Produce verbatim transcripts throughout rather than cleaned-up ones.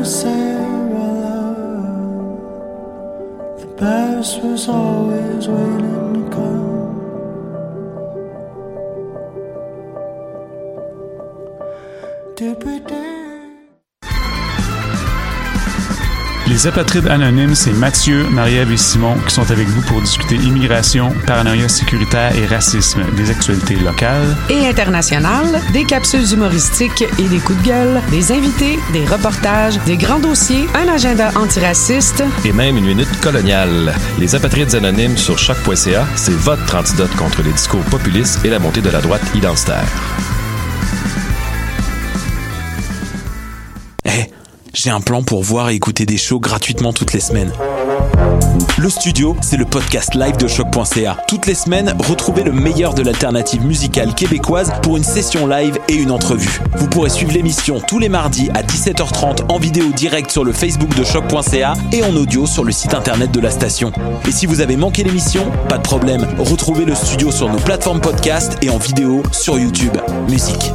say our love, the best was always waiting to come. Did we dare? Les Apatrides Anonymes, c'est Mathieu, Marie-Ève et Simon qui sont avec vous pour discuter immigration, paranoïa sécuritaire et racisme, des actualités locales et internationales, des capsules humoristiques et des coups de gueule, des invités, des reportages, des grands dossiers, un agenda antiraciste et même une minute coloniale. Les Apatrides Anonymes sur choc point c a, c'est votre antidote contre les discours populistes et la montée de la droite identitaire. Hey, j'ai un plan pour voir et écouter des shows gratuitement toutes les semaines. Le Studio, c'est le podcast live de choc point c a. Toutes les semaines, retrouvez le meilleur de l'alternative musicale québécoise pour une session live et une entrevue. Vous pourrez suivre l'émission tous les mardis à dix-sept heures trente en vidéo direct sur le Facebook de choc point c a et en audio sur le site internet de la station. Et si vous avez manqué l'émission, pas de problème, retrouvez le Studio sur nos plateformes podcast et en vidéo sur YouTube. Musique.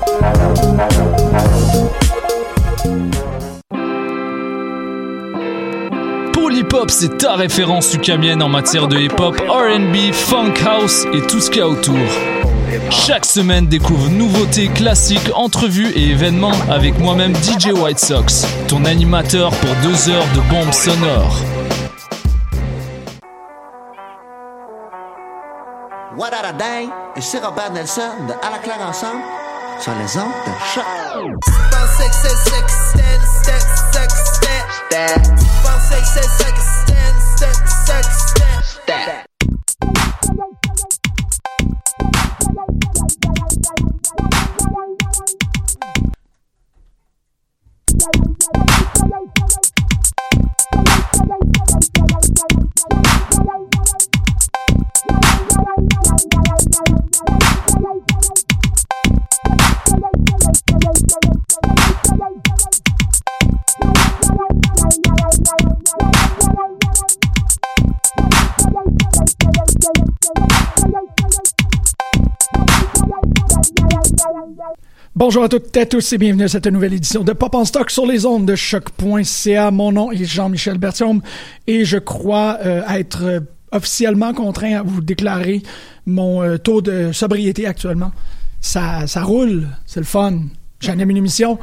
Polypop, c'est ta référence ukamienne en matière de hip-hop, R and B, funk house et tout ce qu'il y a autour. Chaque semaine, découvre nouveautés, classiques, entrevues et événements avec moi-même D J White Sox, ton animateur pour deux heures de bombes sonores. What a dang, ici Robert Nelson de À la claire ensemble sur les ondes de choc. Bonjour à toutes et à tous et bienvenue à cette nouvelle édition de Pop en stock sur les ondes de choc point c a. Mon nom est Jean-Michel Bertium et je crois euh, être euh, officiellement contraint à vous déclarer mon euh, taux de sobriété actuellement. Ça, ça roule, c'est le fun. J'anime une émission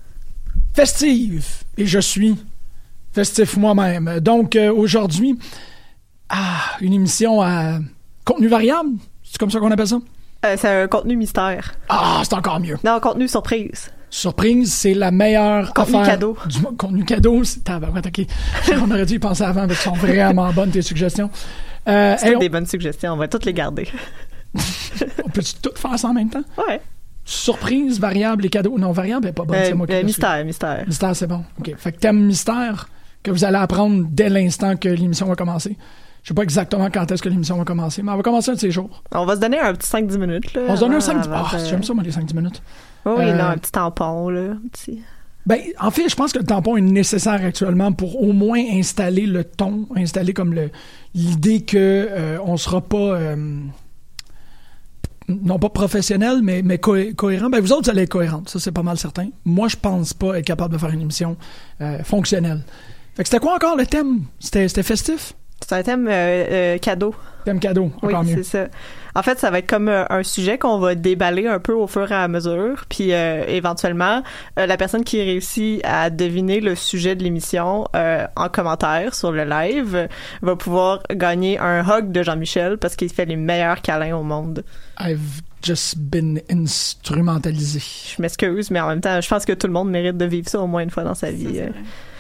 festive et je suis festif moi-même. Donc euh, aujourd'hui, ah, une émission à contenu variable, c'est comme ça qu'on appelle ça? Euh, c'est un contenu mystère. Ah, c'est encore mieux. Non, contenu surprise. Surprise, c'est la meilleure contenu affaire. Cadeau. Du contenu cadeau. C'est tabarouette, OK. On aurait dû y penser avant, parce qu'elles sont vraiment bonnes, tes suggestions. Euh, c'est on... des bonnes suggestions, on va toutes les garder. On peut toutes faire ça en même temps? Ouais. Surprise, variable et cadeau. Non, variable n'est pas bonne, euh, c'est moi qui euh, Mystère, mystère. Mystère, c'est bon. OK. Fait que thème mystère que vous allez apprendre dès l'instant que l'émission va commencer. Je sais pas exactement quand est-ce que l'émission va commencer, mais elle va commencer un de ces jours. On va se donner un petit cinq dix minutes. Là, on se donne un cinq dix minutes. Ah, oh, j'aime ça, moi, les cinq dix minutes. Oh, oui, euh, non, un petit tampon, là. Un petit... Ben, en fait, je pense que le tampon est nécessaire actuellement pour au moins installer le ton, installer comme le, l'idée que euh, on sera pas... Euh, non pas professionnel, mais, mais co- cohérent. Ben, vous autres, vous allez être cohérentes. Ça, c'est pas mal certain. Moi, je pense pas être capable de faire une émission euh, fonctionnelle. Fait que c'était quoi encore le thème? C'était, c'était festif? C'est un thème euh, euh, cadeau. Thème cadeau, encore oui, mieux. C'est ça. En fait, ça va être comme euh, un sujet qu'on va déballer un peu au fur et à mesure. Puis euh, éventuellement, euh, la personne qui réussit à deviner le sujet de l'émission euh, en commentaire sur le live euh, va pouvoir gagner un hug de Jean-Michel parce qu'il fait les meilleurs câlins au monde. I've just been instrumentalisé. Je m'excuse, mais en même temps, je pense que tout le monde mérite de vivre ça au moins une fois dans sa vie. Ça,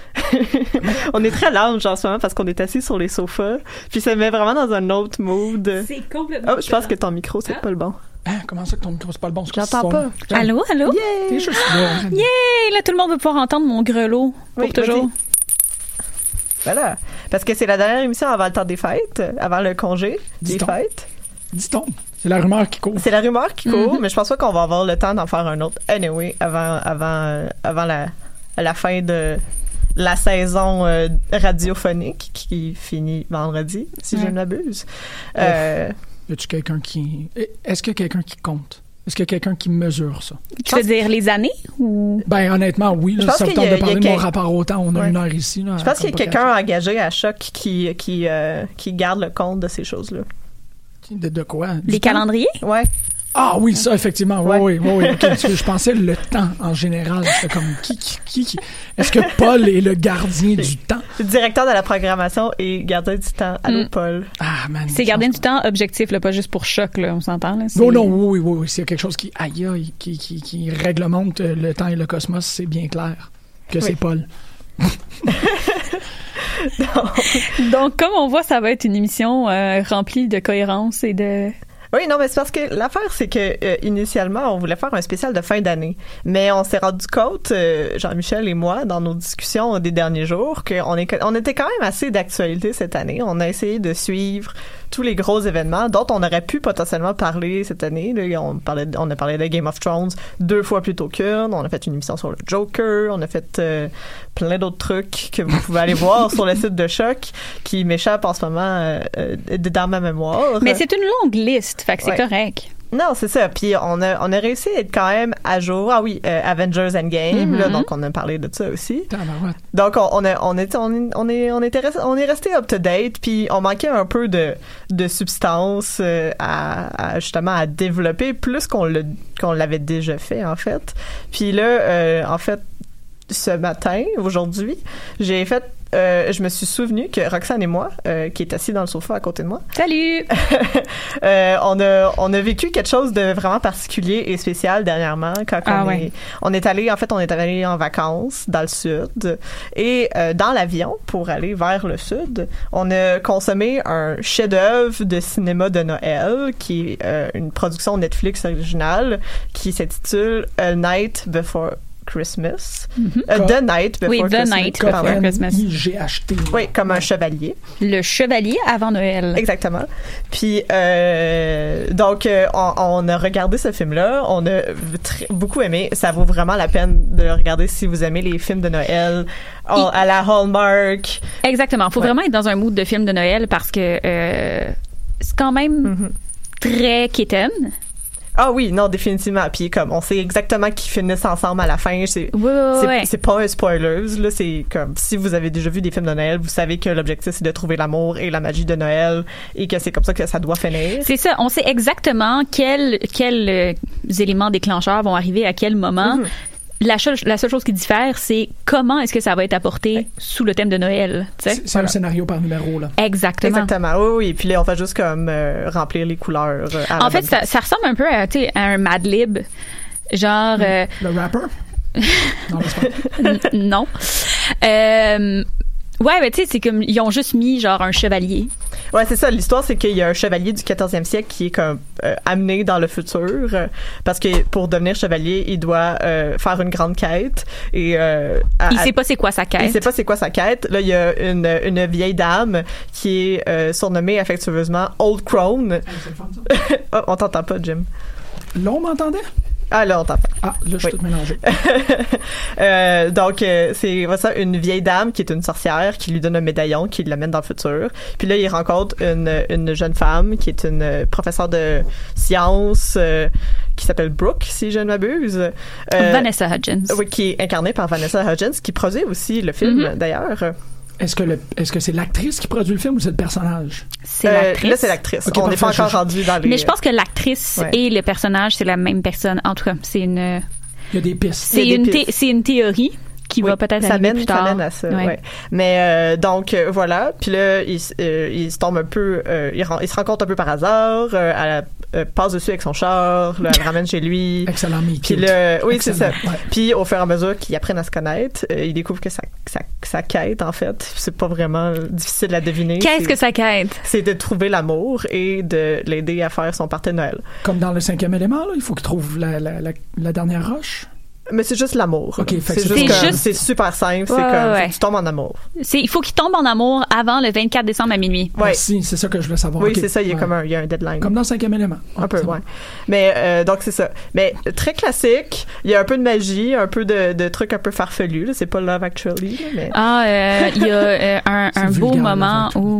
on est très lounge en ce moment parce qu'on est assis sur les sofas puis ça met vraiment dans un autre mood. C'est complètement oh je pense que ton micro c'est ah. pas le bon. Hein, comment ça que ton micro c'est pas le bon? J'entends pas. Allô, allô? Yeah! T'es juste là. Yeah! Là tout le monde va pouvoir entendre mon grelot pour oui, toujours. Vas-y. Voilà. Parce que c'est la dernière émission avant le temps des fêtes, avant le congé Dis-t-on. des fêtes. Dis-t-on. C'est la rumeur qui court. C'est la rumeur qui court, Mm-hmm. mais je pense pas qu'on va avoir le temps d'en faire un autre anyway avant avant avant la la fin de la saison euh, radiophonique qui finit vendredi, si ouais. je ne m'abuse. Euh, y a-tu quelqu'un qui... Est-ce qu'il y a quelqu'un qui compte? Est-ce qu'il y a quelqu'un qui mesure ça? Tu veux dire les années ou? Ben, honnêtement, oui. Là, ça me tente de parler de mon quel... rapport au temps. On a ouais. une heure ici. Là, je pense qu'il y a quelqu'un engagé à Choc qui, qui, euh, qui garde le compte de ces choses-là. De, de quoi? Du les temps? calendriers? Ouais. Ah oui, ça, effectivement. Oui, ouais. oui, oui. oui. Okay, je pensais le temps en général. C'était comme qui, qui, qui, qui? Est-ce que Paul est le gardien du temps? Le directeur de la programmation et gardien du temps. Allô, mm. Paul. Ah, man. C'est gardien du temps objectif, là, pas juste pour Choc, là, on s'entend. Là, non, non, oui, oui, oui. S'il y a quelque chose qui, aïe, aïe, qui, qui, qui réglemente le temps et le cosmos, c'est bien clair que oui. c'est Paul. Donc, comme on voit, ça va être une émission euh, remplie de cohérence et de... Oui, non, mais c'est parce que l'affaire, c'est que euh, initialement, on voulait faire un spécial de fin d'année. Mais on s'est rendu compte, euh, Jean-Michel et moi, dans nos discussions des derniers jours, qu'on est, on était quand même assez d'actualité cette année. On a essayé de suivre tous les gros événements dont on aurait pu potentiellement parler cette année. Là, on, parlait, on a parlé de Game of Thrones deux fois plus tôt qu'une. On a fait une émission sur le Joker. On a fait euh, plein d'autres trucs que vous pouvez aller voir sur le site de Choc qui m'échappent en ce moment euh, euh, dans ma mémoire. Mais c'est une longue liste, fait que c'est ouais. correct. Non, c'est ça. Puis on a, on a réussi à être quand même à jour. Ah oui, euh, Avengers Endgame, mm-hmm. là, donc on a parlé de ça aussi. Donc on, on, a, on, est, on, est, on, est, on, était resté, on est resté up-to-date, puis on manquait un peu de, de substance euh, à, à justement à développer, plus qu'on, le, qu'on l'avait déjà fait, en fait. Puis là, euh, en fait, ce matin, aujourd'hui, j'ai fait Euh, je me suis souvenu que Roxane et moi, euh, qui est assis dans le sofa à côté de moi, salut, euh, on a on a vécu quelque chose de vraiment particulier et spécial dernièrement quand ah, on ouais. est on est allé en fait on est allé en vacances dans le sud et euh, dans l'avion pour aller vers le sud, on a consommé un chef-d'œuvre de cinéma de Noël qui est euh, une production Netflix originale qui s'intitule A Night Before Christmas. Mm-hmm. Uh, The Night Before oui, Christmas. The Night Before Christmas. J'ai acheté. Oui, comme un chevalier. Le chevalier avant Noël. Exactement. Puis, euh, donc, euh, on, on a regardé ce film-là. On a tr- beaucoup aimé. Ça vaut vraiment la peine de le regarder si vous aimez les films de Noël Il... à la Hallmark. Exactement. Il faut ouais. vraiment être dans un mood de film de Noël parce que euh, c'est quand même mm-hmm. très kitten. Ah oui, non, définitivement. Puis comme on sait exactement qu'ils finissent ensemble à la fin, c'est oui, oui, c'est, ouais. c'est pas un spoiler, là, c'est comme si vous avez déjà vu des films de Noël, vous savez que l'objectif c'est de trouver l'amour et la magie de Noël et que c'est comme ça que ça doit finir. C'est ça, on sait exactement quels quels euh, éléments déclencheurs vont arriver à quel moment. Mm-hmm. La, cho- la seule chose qui diffère, c'est comment est-ce que ça va être apporté ouais. sous le thème de Noël. C'est, c'est voilà. un scénario par numéro, là. Exactement. Exactement, oui, oui. Puis là, on fait juste comme euh, remplir les couleurs. Euh, en fait, ça, ça ressemble un peu à, tu sais, à un Mad Lib. Genre... Euh, le rapper? Non, c'est pas. N- non. Euh... Ouais, mais tu sais, c'est comme, ils ont juste mis, genre, un chevalier. Ouais, c'est ça. L'histoire, c'est qu'il y a un chevalier du quatorzième siècle qui est comme euh, amené dans le futur euh, parce que pour devenir chevalier, il doit euh, faire une grande quête et euh, à, il sait pas c'est quoi sa quête. Il sait pas c'est quoi sa quête. Là, il y a une, une vieille dame qui est euh, surnommée affectueusement Old Crone. Oh, on t'entend pas, Jim. Là, on m'entendait? Ah, là, on t'entend. Ah, là, je suis oui. tout mélangé. euh, donc, euh, c'est ça, une vieille dame qui est une sorcière qui lui donne un médaillon qui l'amène dans le futur. Puis là, il rencontre une, une jeune femme qui est une professeure de sciences euh, qui s'appelle Brooke, si je ne m'abuse. Euh, Vanessa Hudgens. Oui, qui est incarnée par Vanessa Hudgens, qui produit aussi le film, mm-hmm. d'ailleurs. Est-ce que, le, est-ce que c'est l'actrice qui produit le film ou c'est le personnage? C'est euh, l'actrice. Là, c'est l'actrice. Okay, on n'est pas encore rendu dans les... Mais je pense que l'actrice ouais. et le personnage, c'est la même personne. En tout cas, c'est une... Il y a des pistes. C'est, des une, pistes. Thé- c'est une théorie qui oui, va peut-être ça arriver mène, plus tard. Ça mène à ça, ouais. ouais. Mais euh, donc, euh, voilà. Puis là, il, euh, il se tombe un peu... Euh, il, il se rencontre un peu par hasard. Euh, elle euh, passe dessus avec son char. Là, elle le ramène chez lui. Excellent, mais Puis là, oui, Excellent, c'est ça. Ouais. Puis au fur et à mesure qu'ils apprennent à se connaître, euh, ils découvrent que ça, ça, ça quête, en fait. C'est pas vraiment difficile à deviner. Qu'est-ce c'est, que ça quête? C'est de trouver l'amour et de l'aider à faire son party de Noël. Comme dans le cinquième élément, là, il faut qu'il trouve la, la, la, la dernière roche. Mais c'est juste l'amour. Okay, c'est, c'est, juste c'est, comme, juste... c'est super simple. Ouais, c'est comme ouais. faut que tu tombes en amour. C'est, il faut qu'il tombe en amour avant le vingt-quatre décembre à minuit. Ouais. Merci, c'est ça que je voulais savoir. Oui, okay. c'est ça. Il y a ouais. comme un, il y a un deadline. Comme dans le cinquième élément. Un ouais, peu, bon. ouais. Mais euh, donc c'est ça. Mais très classique. Il y a un peu de magie, un peu de, de trucs un peu farfelus. Là. C'est pas Love Actually. Là, mais... Ah, il euh, y a euh, un, un beau vulgaire, moment où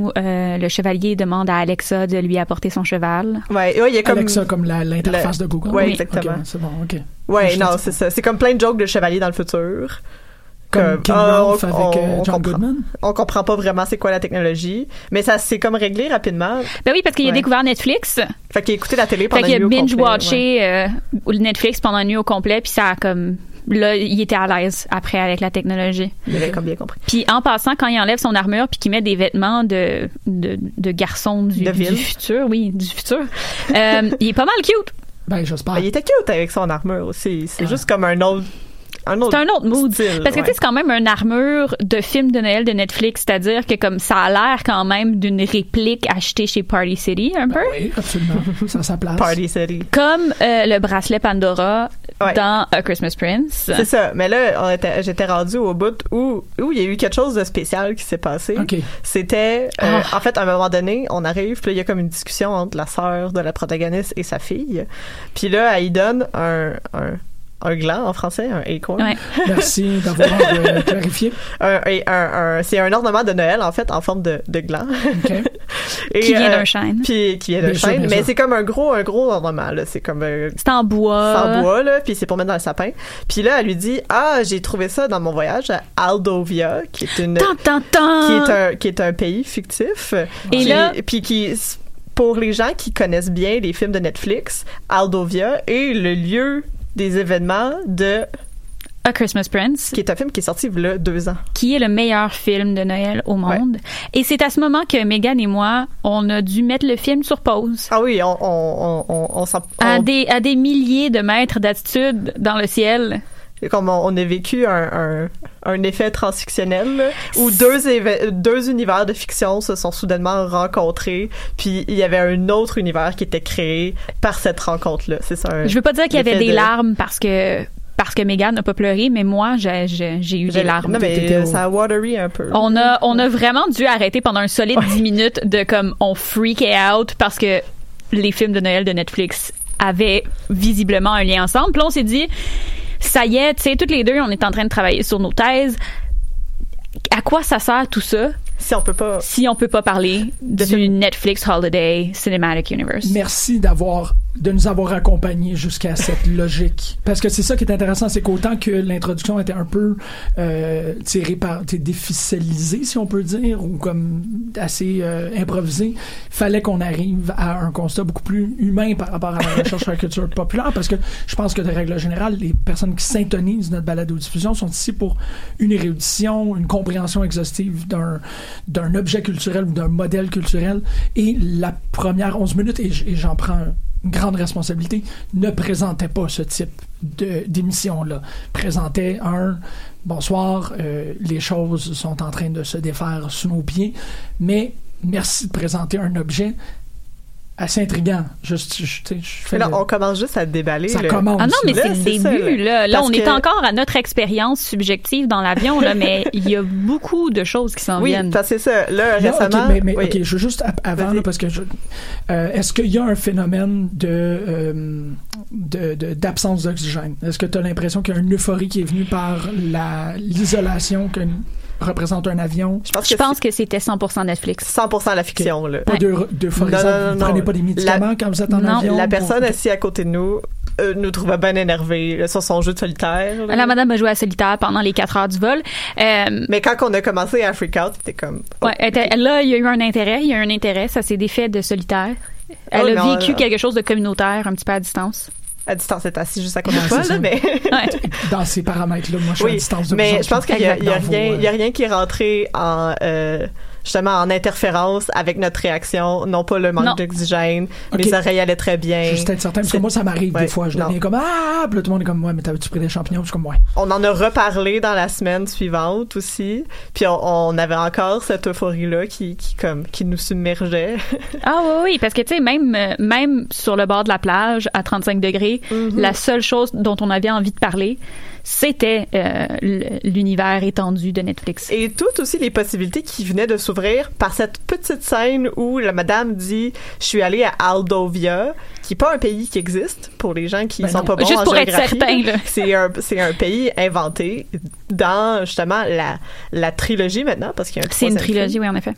où euh, le chevalier demande à Alexa de lui apporter son cheval. Ouais, ouais, il y a comme Alexa comme la, l'interface le... de Google. Ouais, Oui, exactement. Okay, c'est bon, ok. Ouais, je non, c'est ça. C'est comme plein de jokes de chevalier dans le futur. Comme King euh, Ralph on, avec on, euh, on John comprend, Goodman. On comprend pas vraiment c'est quoi la technologie, mais ça s'est comme réglé rapidement. Ben oui, parce qu'il ouais. a découvert Netflix. Fait qu'il a écouté la télé pendant fait une nuit qu'il a au complet. binge-watché Ouais. euh, Netflix pendant une nuit au complet, puis ça a comme... Là, il était à l'aise après avec la technologie. Il avait comme bien compris. Puis en passant, quand il enlève son armure puis qu'il met des vêtements de, de, de garçon du, de du futur, oui, du futur, euh, il est pas mal cute. Ben, j'espère. Ben, il était cute avec son armure aussi. C'est ah. juste comme un autre... Un autre c'est un autre mood. style, Parce que ouais. tu sais, c'est quand même une armure de film de Noël de Netflix, c'est-à-dire que comme ça a l'air quand même d'une réplique achetée chez Party City, un peu. Oui, absolument. Ça a sa place. Party City. Comme euh, le bracelet Pandora ouais. dans A Christmas Prince. C'est ça. Mais là, on était, j'étais rendue au bout où, où il y a eu quelque chose de spécial qui s'est passé. Okay. C'était, euh, oh. en fait, à un moment donné, on arrive, puis là, il y a comme une discussion entre la sœur de la protagoniste et sa fille. Puis là, elle y donne un... un un gland en français, un acorn. Ouais. Merci d'avoir euh, clarifié. Un, un, un, c'est un ornement de Noël, en fait, en forme de, de gland. Okay. Et, qui vient euh, d'un chêne. Puis qui vient d'un Bien sûr, chêne. bien Mais sûr. c'est comme un gros, un gros ornement, là. C'est comme... Euh, c'est en bois. C'est en bois, là. Puis c'est pour mettre dans le sapin. Puis là, elle lui dit, ah, j'ai trouvé ça dans mon voyage à Aldovia, qui est une... Tan, tan, tan. Qui est un, qui est un pays fictif. Et qui, là... Puis qui... Pour les gens qui connaissent bien les films de Netflix, Aldovia est le lieu des événements de A Christmas Prince, qui est un film qui est sorti il y a deux ans, qui est le meilleur film de Noël au monde. Ouais. Et c'est à ce moment que Megan et moi, on a dû mettre le film sur pause. Ah oui, on on on on, s'en, on... à des à des milliers de mètres d'altitude dans le ciel. Comme on, on a vécu un, un, un effet transfictionnel là, où deux, éve- deux univers de fiction se sont soudainement rencontrés, puis il y avait un autre univers qui était créé par cette rencontre-là. C'est ça. Un, Je veux pas dire qu'il y avait des de... larmes parce que parce que Megan n'a pas pleuré, mais moi j'ai j'ai, j'ai eu j'ai, des larmes. Non mais ça a watery un peu. On a on a vraiment dû arrêter pendant un solide dix minutes de comme on freakait out parce que les films de Noël de Netflix avaient visiblement un lien ensemble. Puis là, on s'est dit ça y est, tu sais, toutes les deux, on est en train de travailler sur nos thèses. À quoi ça sert tout ça? Si on peut pas... Si on peut pas parler du film. Netflix Holiday Cinematic Universe. Merci d'avoir de nous avoir accompagnés jusqu'à cette logique. Parce que c'est ça qui est intéressant, c'est qu'autant que l'introduction était un peu euh, tirée par, déficélisée, si on peut dire, ou comme assez euh, improvisée, fallait qu'on arrive à un constat beaucoup plus humain par rapport à la recherche sur la culture populaire, parce que je pense que de règle générale, les personnes qui syntonisent notre balado-diffusion sont ici pour une érudition, une compréhension exhaustive d'un, d'un objet culturel ou d'un modèle culturel, et la première onze minutes, et, et j'en prends une grande responsabilité, ne présentait pas ce type de, d'émission-là. Présentait un « bonsoir, euh, les choses sont en train de se défaire sous nos pieds », mais merci de présenter un objet assez intriguant. Juste, je, je, je fais là, le... on commence juste à déballer. Ça le... commence. Ah non, mais là, c'est le c'est début. ça, là, là on que... est encore à notre expérience subjective dans l'avion, là, mais il y a beaucoup de choses qui s'en oui, viennent. Oui, parce que c'est ça. Là, là récemment... Okay, mais, mais oui. OK, je veux juste avant, là, parce que je, euh, est-ce qu'il y a un phénomène de, euh, de, de d'absence d'oxygène? Est-ce que tu as l'impression qu'il y a une euphorie qui est venue par la, l'isolation que représente un avion? Je pense que, je pense que c'était cent pour cent Netflix. cent pour cent la fiction. Okay. Là. Pas de, d'euphorisant. Non, non, non, vous prenez non. pas des médicaments la, quand vous êtes en non, avion? La personne pour... assise à côté de nous euh, nous trouvait bien énervés là, sur son jeu de solitaire. Là. La madame a joué à solitaire pendant les quatre heures du vol. Euh, Mais quand on a commencé à freak out, c'était comme... Oh, ouais, okay. Là, il y a eu un intérêt. Il y a eu un intérêt. Ça s'est défait de solitaire. Elle oh, a non, vécu non. quelque chose de communautaire un petit peu à distance. À distance, c'est assis juste à côté de toi, là, mais... ouais. Dans ces paramètres-là, moi, je suis oui, à distance de mais vous je pense autres, qu'il y a, il y a dans rien, vos, il y a rien qui est rentré en... Euh, justement en interférence avec notre réaction, non pas le manque non. d'oxygène, okay. mais ça y allait très bien. Je suis être certain, parce que moi, ça m'arrive ouais, des fois. Je non. deviens comme « Ah! » Puis là, tout le monde est comme « Ouais, mais t'avais-tu pris des champignons? » Je suis comme « Ouais. » On en a reparlé dans la semaine suivante aussi, puis on, on avait encore cette euphorie-là qui, qui, comme, qui nous submergeait. Ah oui, oui, parce que tu sais, même, même sur le bord de la plage, à trente-cinq degrés, mm-hmm. la seule chose dont on avait envie de parler, c'était euh, l'univers étendu de Netflix. Et toutes aussi les possibilités qui venaient de s'ouvrir par cette petite scène où la madame dit « Je suis allée à Aldovia », qui n'est pas un pays qui existe pour les gens qui ben sont non. pas bons Juste en pour géographie. Être certain, là. C'est un, c'est un pays inventé dans, justement, la, la trilogie maintenant, parce qu'il y a un C'est une troisième trilogie, film. oui, en effet.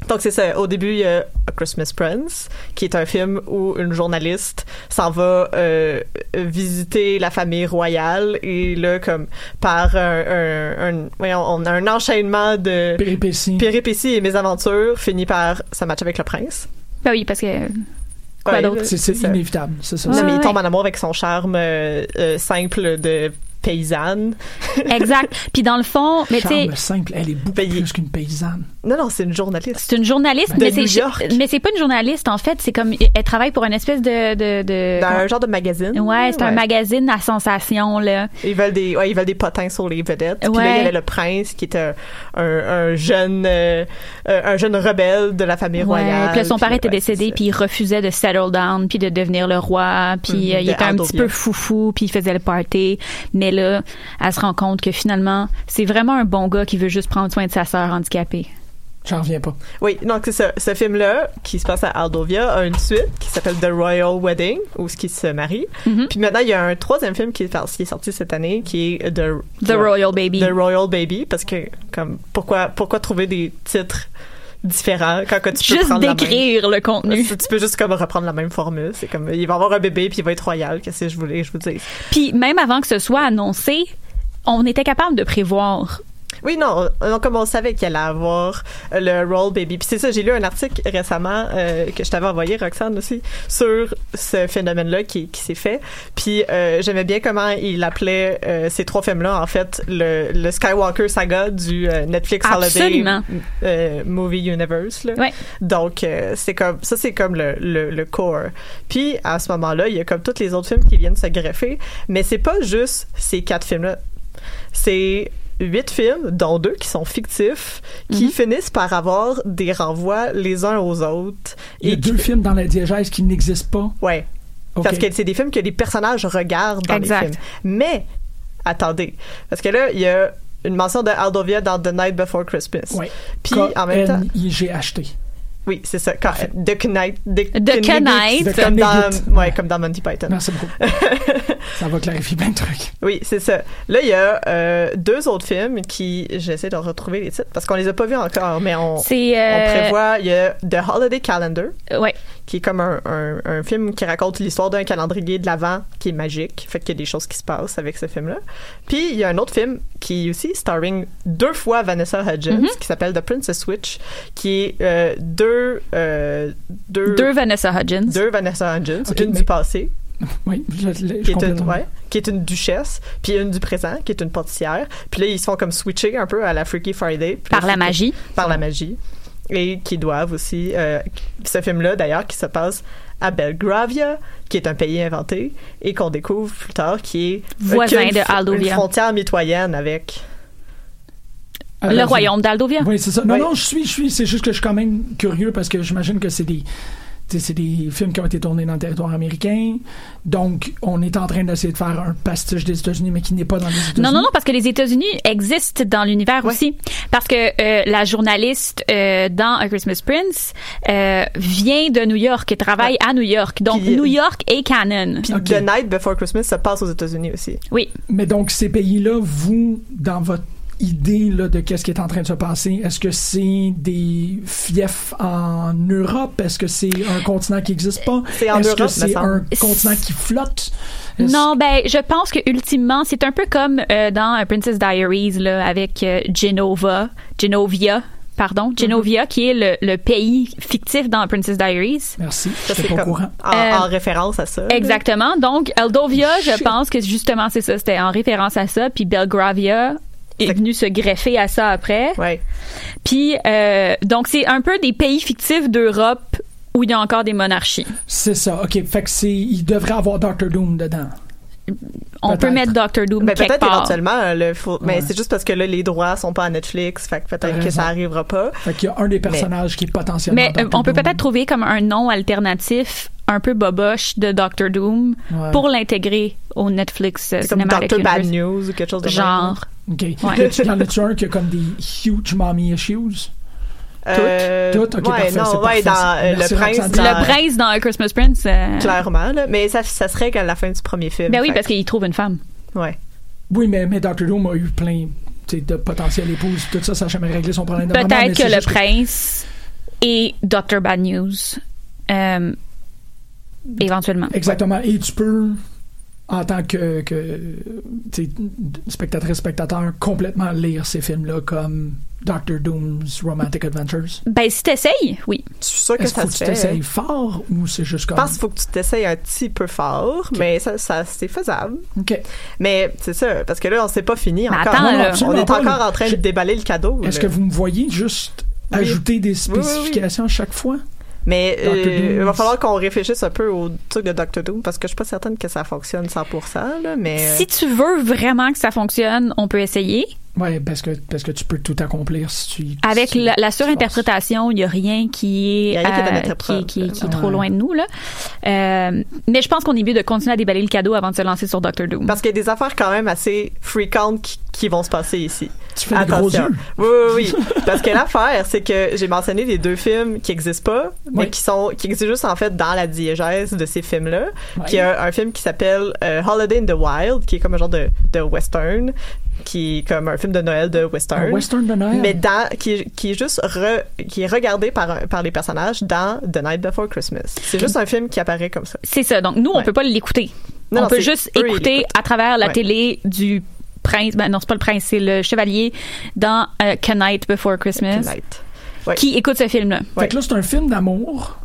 Donc, c'est ça. Au début, il y a A Christmas Prince, qui est un film où une journaliste s'en va euh, visiter la famille royale et là, comme par un, un, un voyons, on a un enchaînement de péripéties, péripéties et mésaventures finit par ça match avec le prince. Ben oui, parce que quoi ouais, d'autre? C'est, c'est, c'est inévitable, c'est ça. Non, c'est mais il ouais. tombe en amour avec son charme euh, euh, simple de paysanne. Exact. Puis dans le fond, mais tu sais, charme simple, elle est beaucoup Payé. plus qu'une paysanne. Non, non, c'est une journaliste. c'est une journaliste, De mais New c'est York. mais c'est pas une journaliste en fait. C'est comme elle travaille pour une espèce de de, de Dans un genre de magazine. ouais, c'est un Ouais. magazine à sensation là. Ils veulent des, ouais, ils veulent des potins sur les vedettes. Puis Ouais. là, il y avait le prince qui était un, un, un jeune, euh, un jeune rebelle de la famille Ouais. royale. Puis là, son père Puis, était ouais, décédé, c'est ça. puis il refusait de settle down, puis de devenir le roi, puis Mhm, euh, il de était un petit Aldovia. peu foufou, puis il faisait le party. Mais là, elle se rend compte que finalement, c'est vraiment un bon gars qui veut juste prendre soin de sa sœur handicapée. J'en reviens pas. Oui, donc c'est ça. Ce film-là, qui se passe à Aldovia, a une suite qui s'appelle The Royal Wedding, où ce qui se marie. Mhm. Puis maintenant, il y a un troisième film qui est, qui est sorti cette année, qui est The, The Royal Baby. The Royal Baby, parce que, comme, pourquoi, pourquoi trouver des titres différents quand que tu peux Juste prendre la même- d'écrire le contenu. Tu tu peux juste comme reprendre la même formule. C'est comme, il va avoir un bébé puis il va être royal. Qu'est-ce que je voulais, je vous dis. Puis même avant que ce soit annoncé, on était capable de prévoir. Oui, non, on, comme on savait qu'il allait avoir euh, le Royal Baby. Puis c'est ça, j'ai lu un article récemment euh, que je t'avais envoyé, Roxane aussi, sur ce phénomène-là qui, qui s'est fait. Puis euh, j'aimais bien comment il appelait euh, ces trois films-là, en fait, le, le Skywalker saga du euh, Netflix Absolument. Holiday euh, Movie Universe. Là. Ouais. Donc, euh, c'est comme ça, c'est comme le, le, le core. Puis à ce moment-là, il y a comme tous les autres films qui viennent se greffer, mais c'est pas juste ces quatre films-là. C'est huit films, dont deux qui sont fictifs, qui Mhm. finissent par avoir des renvois les uns aux autres. Il y a Et deux qui- films dans la diégèse qui n'existent pas. Ouais. Ok. Parce que c'est des films que les personnages regardent dans Exact. les films. Mais, attendez. Parce que là, il y a une mention de Aldovia dans The Night Before Christmas. Ouais. Puis, en même temps... K N I G H T. Oui, c'est ça. Quand, The Knight. The, The Knight. C'est The comme dans, Knight. ouais, comme dans Monty Python. Merci beaucoup. Ça va clarifier plein de trucs. Oui, c'est ça. Là, il y a euh, deux autres films qui, j'essaie de retrouver les titres parce qu'on les a pas vus encore, mais on, C'est, on euh, prévoit. Il y a The Holiday Calendar, Ouais. qui est comme un, un, un film qui raconte l'histoire d'un calendrier de l'Avent qui est magique. Fait qu'il y a des choses qui se passent avec ce film-là. Puis, il y a un autre film qui est aussi starring deux fois Vanessa Hudgens, Mm-hmm. qui s'appelle The Princess Switch, qui est euh, deux, euh, deux, Deux Vanessa Hudgens. deux Vanessa Hudgens, Ok, une mais- du passé, Oui, je, je, je qui est, complète. une, ouais, qui est une duchesse, puis une du présent, qui est une pâtissière. Puis là, ils se font comme switcher un peu à la Freaky Friday. Puis là, Par la c'est- magie. Par la magie. Et qui doivent aussi... euh, ce film-là, d'ailleurs, qui se passe à Belgravia, qui est un pays inventé, et qu'on découvre plus tard, qui est... Voisin qui a une de f- Aldovia. Une frontière mitoyenne avec... Ah, Le vas-y. royaume d'Aldovia. Oui, c'est ça. Non, Oui. non, je suis, je suis. C'est juste que je suis quand même curieux parce que j'imagine que c'est des, tu sais, c'est des films qui ont été tournés dans le territoire américain. Donc, on est en train d'essayer de faire un pastiche des États-Unis, mais qui n'est pas dans les États-Unis. Non, non, non, parce que les États-Unis existent dans l'univers Ouais. aussi. Parce que euh, la journaliste euh, dans A Christmas Prince euh, vient de New York et travaille à New York. Donc, Puis- New York est canon. Puis Ok. The Night Before Christmas se passe aux États-Unis aussi. Oui. Mais donc, ces pays-là, vous, dans votre idée là, de qu'est-ce qui est en train de se passer, est-ce que c'est des fiefs en Europe? Est-ce que c'est un continent qui n'existe pas? C'est en Est-ce Europe, que me c'est semble. un continent qui flotte? Est-ce- Non, ben, je pense que ultimement, c'est un peu comme euh, dans euh, Princess Diaries là, avec euh, Genova, Genovia, pardon, Genovia, qui est le, le pays fictif dans Princess Diaries. Merci, Ça, je c'est pas au comme courant. en, Euh, en référence à ça. là. Exactement. Donc, Aldovia, je Shit. pense que justement, c'est ça. C'était en référence à ça. Puis Belgravia est C'est- venu se greffer à ça après. Ouais. Puis, euh, donc, c'est un peu des pays fictifs d'Europe où il y a encore des monarchies. C'est ça, ok. Fait que c'est, il devrait avoir docteur Doom dedans. On Peut-être. peut mettre docteur Doom Ben, quelque peut-être part. éventuellement, euh, le faut- mais Ouais. c'est juste parce que là, les droits sont pas à Netflix, fait que peut-être T'as que raison. ça arrivera pas. Fait qu'il y a un des personnages qui est potentiellement Mais euh, docteur on peut Doom. peut-être trouver comme un nom alternatif un peu boboche de docteur Doom Ouais. pour l'intégrer au Netflix euh, C'est comme Cinematic docteur Bad Universe. News ou quelque chose de Genre. Ok. Ouais. Y a- y en a-tu un qui a comme des huge mommy issues? Euh, Toutes? Toutes? Ok, ouais, parfait, non, c'est ouais, parfait. dans euh, Merci, Le Prince. Roxane. dans- Le prince dans A Christmas Prince. euh, Clairement, là. Mais ça, ça serait qu'à la fin du premier film. Ben oui, fait parce qu'il trouve une femme. que- Ouais. Oui, mais, mais docteur Doom a eu plein tu sais, de potentielles épouses. Tout ça, ça n'a jamais réglé son problème de maman, mais Peut-être c'est que le juste prince et docteur Bad News, euh, éventuellement. Exactement. Et tu peux, en tant que, que spectatrice, spectateur, complètement lire ces films-là comme docteur Doom's Romantic Adventures. Ben, si t'essayes, oui. Je suis sûre que Est-ce ça faut se que fait. tu t'essayes fort ou c'est juste comme... Je pense qu'il faut que tu t'essayes un petit peu fort, okay. mais ça, ça c'est faisable. OK. Mais c'est ça, parce que là, on s'est pas fini mais encore. Attends, non, là. on est pas, encore là. en train Je... de déballer le cadeau. Est-ce là. que vous me voyez juste oui. ajouter des spécifications oui, oui, oui. à chaque fois? Mais euh, il va falloir qu'on réfléchisse un peu au truc de docteur Doom parce que je suis pas certaine que ça fonctionne cent pour cent. Là, mais si tu veux vraiment que ça fonctionne, on peut essayer. Oui, parce que, parce que tu peux tout accomplir si tu... Avec si la, la surinterprétation, il n'y a rien qui est, a rien euh, qui, est, qui, est, qui est trop ouais. loin de nous. Là. Euh, mais je pense qu'on est mieux de continuer à déballer le cadeau avant de se lancer sur docteur Doom. Parce qu'il y a des affaires quand même assez fréquentes qui, qui vont se passer ici. Tu fais des gros yeux. Oui, oui, oui. Parce que l'affaire, c'est que j'ai mentionné les deux films qui n'existent pas, mais oui. qui sont qui existent juste en fait dans la diégèse de ces films-là. Oui. Qui a un, un film qui s'appelle euh, Holiday in the Wild, qui est comme un genre de, de western, qui est comme un film de Noël de western. Un western de Noël. Mais dans, qui, qui est juste re, qui est regardé par, par les personnages dans The Night Before Christmas. C'est juste un film qui apparaît comme ça. C'est ça. Donc nous, on ouais. peut pas l'écouter. Non, on non, peut juste écouter à travers la ouais. télé du prince. Ben non, c'est pas le prince, c'est le chevalier dans uh, A Night Before Christmas. Night. Ouais. Qui écoute ce film-là. Fait ouais. que là, c'est un film d'amour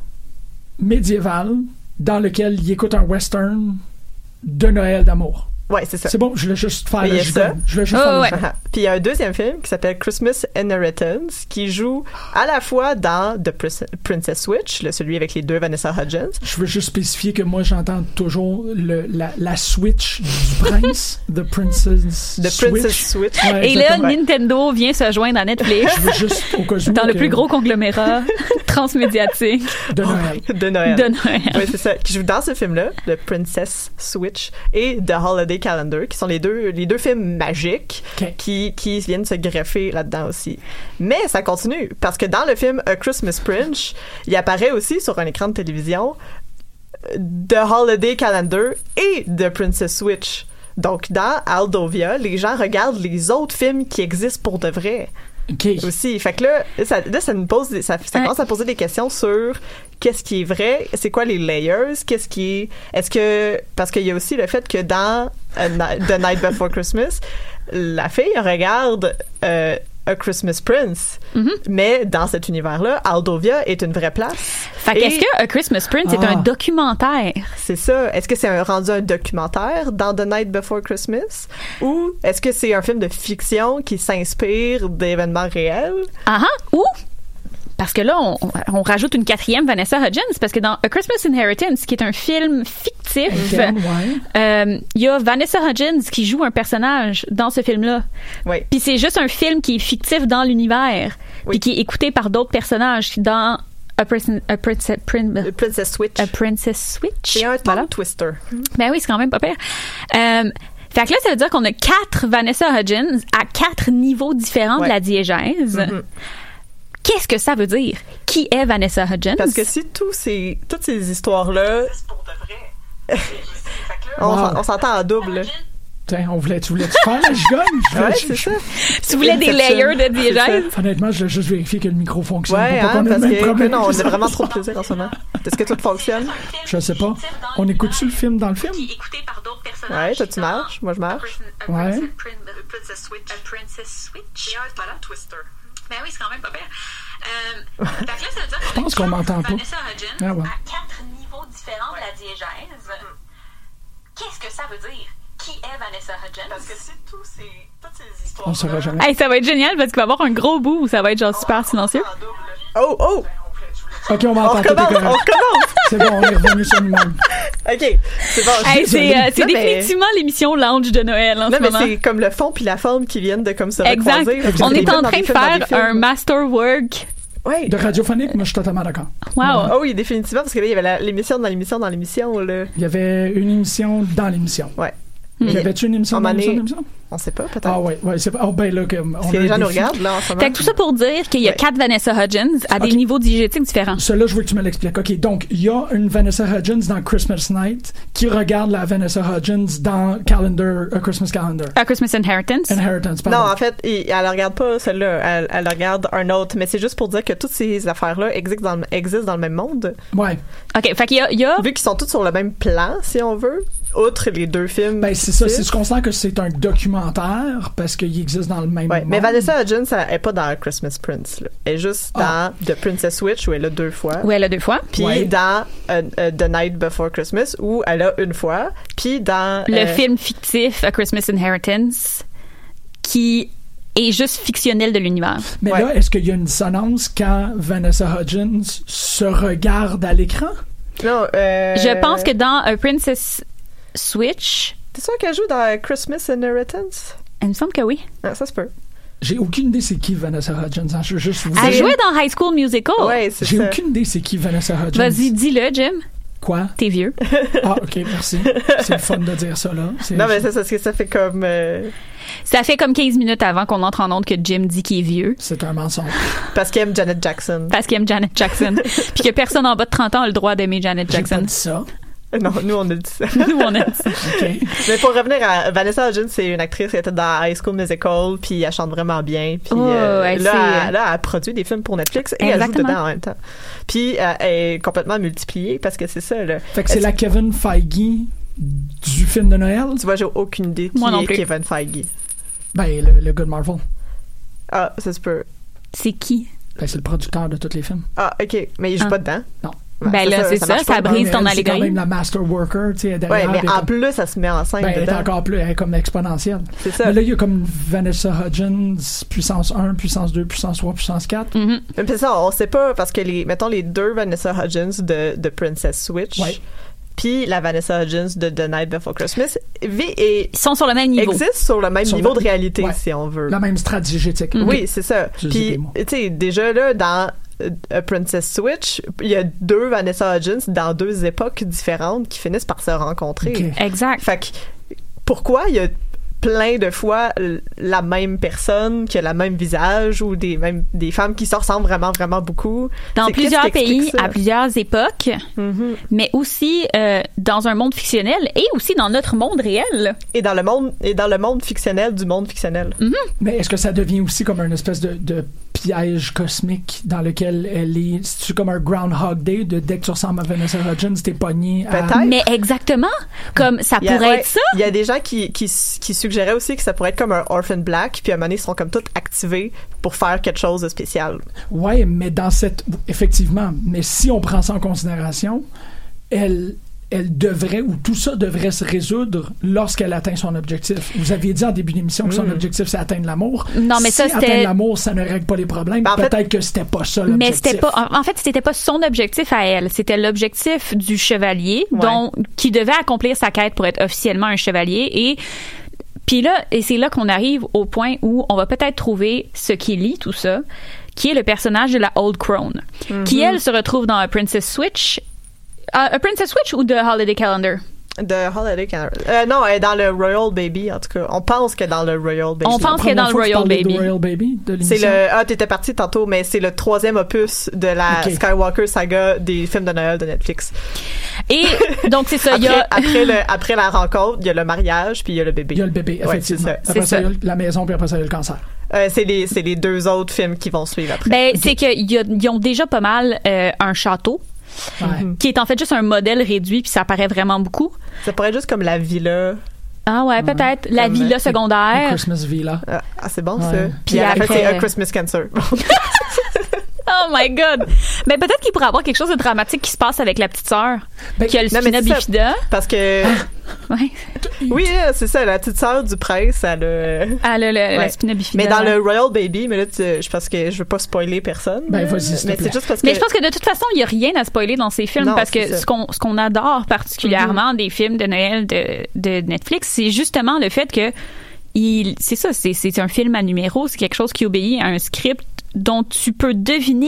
médiéval dans lequel il écoute un western de Noël d'amour. Ouais, c'est ça. C'est bon, je voulais juste faire le jeu. Je voulais juste oh, faire ouais. le jeu. Puis il y a un deuxième film qui s'appelle Christmas Inheritance qui joue à la fois dans The Princess Switch, le, celui avec les deux Vanessa Hudgens. Je veux juste spécifier que moi, j'entends toujours le, la, la Switch du prince, The Princess The Switch. Princess Switch. Ouais, et là, ouais. Nintendo vient se joindre à Netflix. Je veux juste au cas où dans le que... plus gros conglomérat transmédiatique de Noël. De Noël. De Noël. Oui, c'est ça. Qui joue dans ce film-là, The Princess Switch et The Holiday Calendar, qui sont les deux, les deux films magiques okay. qui, qui viennent se greffer là-dedans aussi. Mais ça continue, parce que dans le film A Christmas Prince, il apparaît aussi sur un écran de télévision The Holiday Calendar et The Princess Switch. Donc, dans Aldovia, les gens regardent les autres films qui existent pour de vrai. Okay. Aussi. Fait que là, ça, là, ça nous pose, des, ça, ça commence à poser des questions sur qu'est-ce qui est vrai, c'est quoi les layers, qu'est-ce qui est, est-ce que, parce qu'il y a aussi le fait que dans uh, The Night Before Christmas, la fille regarde euh, A Christmas Prince, mm-hmm. mais dans cet univers-là, Aldovia est une vraie place. Fait qu'est-ce que A Christmas Prince ah. est un documentaire? C'est ça. Est-ce que c'est un, rendu un documentaire dans The Night Before Christmas? Ou est-ce que c'est un film de fiction qui s'inspire d'événements réels? Ah ah! Ou... Parce que là, on, on rajoute une quatrième Vanessa Hudgens, parce que dans A Christmas Inheritance, qui est un film fictif, il okay, ouais. euh, y a Vanessa Hudgens qui joue un personnage dans ce film-là. Oui. Puis c'est juste un film qui est fictif dans l'univers, oui. puis qui est écouté par d'autres personnages dans A, Prin- a, Prince- Prin- a Princess Switch. A Princess Switch. C'est un voilà. twister. Ben oui, c'est quand même pas pire. Euh, fait que là, ça veut dire qu'on a quatre Vanessa Hudgens à quatre niveaux différents ouais. de la diégèse. Mm-hmm. Qu'est-ce que ça veut dire? Qui est Vanessa Hudgens? Parce que si tous ces, toutes ces histoires-là... C'est pour de vrai. on, wow. on s'entend en double. Tiens, on voulait, tu voulais-tu faire la gigogne? Ouais, c'est ça. Tu voulais des layers de diégèse? Honnêtement, je voulais juste vérifier que le micro fonctionne. Ouais, pas hein, qu'on parce ait le que, problème que non, on a vraiment trop de plaisir en ce moment. Est-ce que tout fonctionne? Je sais pas. On écoute-tu le film dans le film? Ouais, toi, tu marches. Moi, je marche. Ouais. Princess Switch. A Princess Switch. Voilà, Twister. Ben oui, c'est quand même pas pire. Euh, fait que là, ça veut dire je pense qu'on m'entend pas. Vanessa Hudgens ah ouais. à quatre niveaux différents de la diégèse. Qu'est-ce que ça veut dire? Qui est Vanessa Hudgens? Parce que c'est tous ces, toutes ces histoires. On saura jamais. Hey, ça va être génial parce qu'il va y avoir un gros bout où ça va être genre super silencieux. Oh, oh! OK, on m'entend. On recommence, on recommence. C'est bon, on est revenu sur nous-mêmes. OK, c'est bon. Hey, c'est euh, c'est non, définitivement mais... l'émission lounge de Noël en non, ce mais moment. C'est comme le fond puis la forme qui viennent de comme ça exact. recroiser. Exact. On est en train de faire un masterwork. Ouais. De radiophonique, moi je suis totalement d'accord. Wow. Ouais. Oh oui, définitivement, parce que là, il y avait la, l'émission dans l'émission dans l'émission. Là. Il y avait une émission dans l'émission. Ouais. Il y avait-tu une émission dans l'émission, année... l'émission? On sait pas, peut-être. Ah ouais, ouais, c'est pas. Oh ben là, comme. Parce que les gens nous regardent, là, en ce moment. Fait que tout ça pour dire qu'il y a Ouais. quatre Vanessa Hudgens à Ok. des niveaux diégétiques différents. Cela, je veux que tu me l'expliques. OK, donc, il y a une Vanessa Hudgens dans Christmas Night qui regarde la Vanessa Hudgens dans Calendar, A Christmas Calendar. A Christmas Inheritance. Inheritance, Non, pardon. en fait, il- elle regarde pas celle-là, elle, elle regarde un autre, mais c'est juste pour dire que toutes ces affaires-là existent dans, le- existent dans le même monde. Ouais. OK, fait qu'il y a, il y a Vu qu'ils sont tous sur le même plan, si on veut, outre les deux films. Ben, c'est ça. fictifs. C'est, je considère que c'est un documentaire parce qu'il existe dans le même Ouais, monde. mais Vanessa Hudgens, elle est pas dans Christmas Prince, là. Elle est juste Ah. dans The Princess Switch, où elle a deux fois. où elle a deux fois. Puis Ouais. dans euh, euh, The Night Before Christmas, où elle a une fois. Puis dans... Le euh, film fictif A Christmas Inheritance qui est juste fictionnel de l'univers. Mais Ouais. là, est-ce qu'il y a une dissonance quand Vanessa Hudgens se regarde à l'écran? Non, euh, Je pense que dans A Princess Switch, T'es sûr qu'elle joue dans Christmas Inheritance? il me semble que oui. Ah, ça se peut. J'ai aucune idée c'est qui Vanessa Hudgens. hein. Je veux juste vous Elle dire. jouait dans High School Musical. Ouais, c'est J'ai ça. aucune idée c'est qui Vanessa Hudgens. Vas-y, dis-le, Jim. Quoi? T'es vieux. Ah, OK, merci. C'est le fun de dire ça, là. C'est- Non, mais c'est parce que ça fait comme... euh, Ça fait comme quinze minutes avant qu'on entre en onde que Jim dit qu'il est vieux. C'est un mensonge. parce qu'elle aime Janet Jackson. Parce qu'il aime Janet Jackson. Puis que personne en bas de trente ans a le droit d'aimer Janet J'ai pas Jackson. dit ça. Non, nous, on a dit ça. Nous, on a dit ça. OK. Mais pour revenir à Vanessa Hudgens, c'est une actrice qui était dans High School Musical, puis elle chante vraiment bien. Puis Oh, euh, elle là, sait- elle, là, elle produit des films pour Netflix et elle joue Exactement. dedans en même temps. Puis euh, elle est complètement multipliée parce que c'est ça. Là. Fait que c'est Est-ce- la Kevin Feige du film de Noël. Tu vois, j'ai aucune idée qui Moi non est plus. Kevin Feige. Ben, le, le gars de Marvel. Ah, ça se peut. C'est qui? Ben, c'est le producteur de tous les films. Ah, OK. Mais il joue Ah. pas dedans. Non. Ben là, c'est ça, marche ça pas. brise mais ton elle, c'est quand allégorie. même la master worker, tu sais, derrière. Ouais, mais puis en comme- plus, elle se met en scène ben, elle est dedans. encore plus, elle est comme exponentielle. C'est ça. Mais là, il y a comme Vanessa Hudgens, puissance un, puissance deux, puissance trois, puissance quatre. Mhm. Mais c'est ça, on sait pas parce que les, mettons les deux Vanessa Hudgens de, de Princess Switch, Ouais. puis la Vanessa Hudgens de The Night Before Christmas, vit et Ils sont sur le même niveau. existent sur le même Sur niveau le- de réalité, ouais. si on veut. La même stratégique. Oui, c'est ça. Je sais Puis, des mots. tu sais, déjà là, dans euh, A Princess Switch, il y a deux Vanessa Hudgens dans deux époques différentes qui finissent par se rencontrer. Ok. Exact. Fait que, pourquoi il y a plein de fois l- la même personne qui a le même visage ou des mêmes des femmes qui se ressemblent vraiment vraiment beaucoup Dans C'est- plusieurs qu'est-ce qui explique pays, ça? à plusieurs époques, Mhm. mais aussi euh, dans un monde fictionnel et aussi dans notre monde réel. et dans le monde et dans le monde fictionnel du monde fictionnel. Mais est-ce que ça devient aussi comme une espèce de, de piège cosmique dans lequel elle est. C'est-tu comme un Groundhog Day de dès que tu ressembles à Vanessa Hudgens, t'es pogné à. Peut-être. Mais exactement, comme ça Il y a- pourrait ouais, être ça. Il y a des gens qui, qui, qui suggéraient aussi que ça pourrait être comme un Orphan Black, puis à un moment donné, ils sont comme tous activés pour faire quelque chose de spécial. Ouais, mais dans cette. Effectivement, mais si on prend ça en considération, elle. Elle devrait, ou tout ça devrait se résoudre lorsqu'elle atteint son objectif. Vous aviez dit en début d'émission que son Mm. objectif, c'est atteindre l'amour. Non, mais si ça, c'était- atteindre l'amour, ça ne règle pas les problèmes. Ben, en fait- Peut-être que c'était pas ça Mais l'objectif. c'était pas, en en fait, c'était pas son objectif à elle. C'était l'objectif du chevalier, Ouais. dont, qui devait accomplir sa quête pour être officiellement un chevalier. Et puis là, et c'est là qu'on arrive au point où on va peut-être trouver ce qui lie tout ça, qui est le personnage de la Old Crone, qui elle se retrouve dans A Princess Switch. Uh, A Princess Switch ou The Holiday Calendar? De Holiday Calendar. Euh, non, elle est dans le Royal Baby, en tout cas. On pense qu'elle est dans le Royal Baby. On C'est la pense qu'elle est dans première le fois que tu Royal parlais de Baby. Royal Baby de C'est l'émission. le. Ah, t'étais parti tantôt, mais c'est le troisième opus de la Ok. Skywalker saga des films de Noël de Netflix. Et donc c'est ça, il y Après, a après, le, après la rencontre, il y a le mariage, puis il y a le bébé. Il y a le bébé, Ouais, effectivement. c'est ça. Après C'est ça, ça. il y a la maison, puis après ça, il y a le cancer. Euh, c'est les, c'est les deux autres films qui vont suivre après. ben c'est qu'ils ont déjà pas mal euh, un château Ouais. qui est en fait juste un modèle réduit puis ça paraît vraiment beaucoup. Ça pourrait être juste comme la villa. Ah ouais, peut-être la Comme, villa euh, secondaire. Christmas Villa. Ah, ah, c'est bon, Ouais. ça. Puis Puis en fait, après- c'est A Christmas Cancer. Oh my god. Mais peut-être qu'il pourrait y avoir quelque chose de dramatique qui se passe avec la petite sœur Ben, qui a le non, mais spina c'est ça. bifida. Parce que. Ouais. Oui, euh, c'est ça, la petite sœur du prince, elle a. Elle a le, la Ouais. spina bifida. Mais dans le Royal Baby, mais là, tu, je pense que je veux pas spoiler personne. Ben, là. vas-y, s'il te Mais plaît. c'est juste parce que. Mais je pense que de toute façon, il y a rien à spoiler dans ces films Non, parce que c'est ça. ce qu'on ce qu'on adore particulièrement des films de Noël de de Netflix, c'est justement le fait que il c'est ça, c'est c'est un film à numéro, c'est quelque chose qui obéit à un script dont tu peux deviner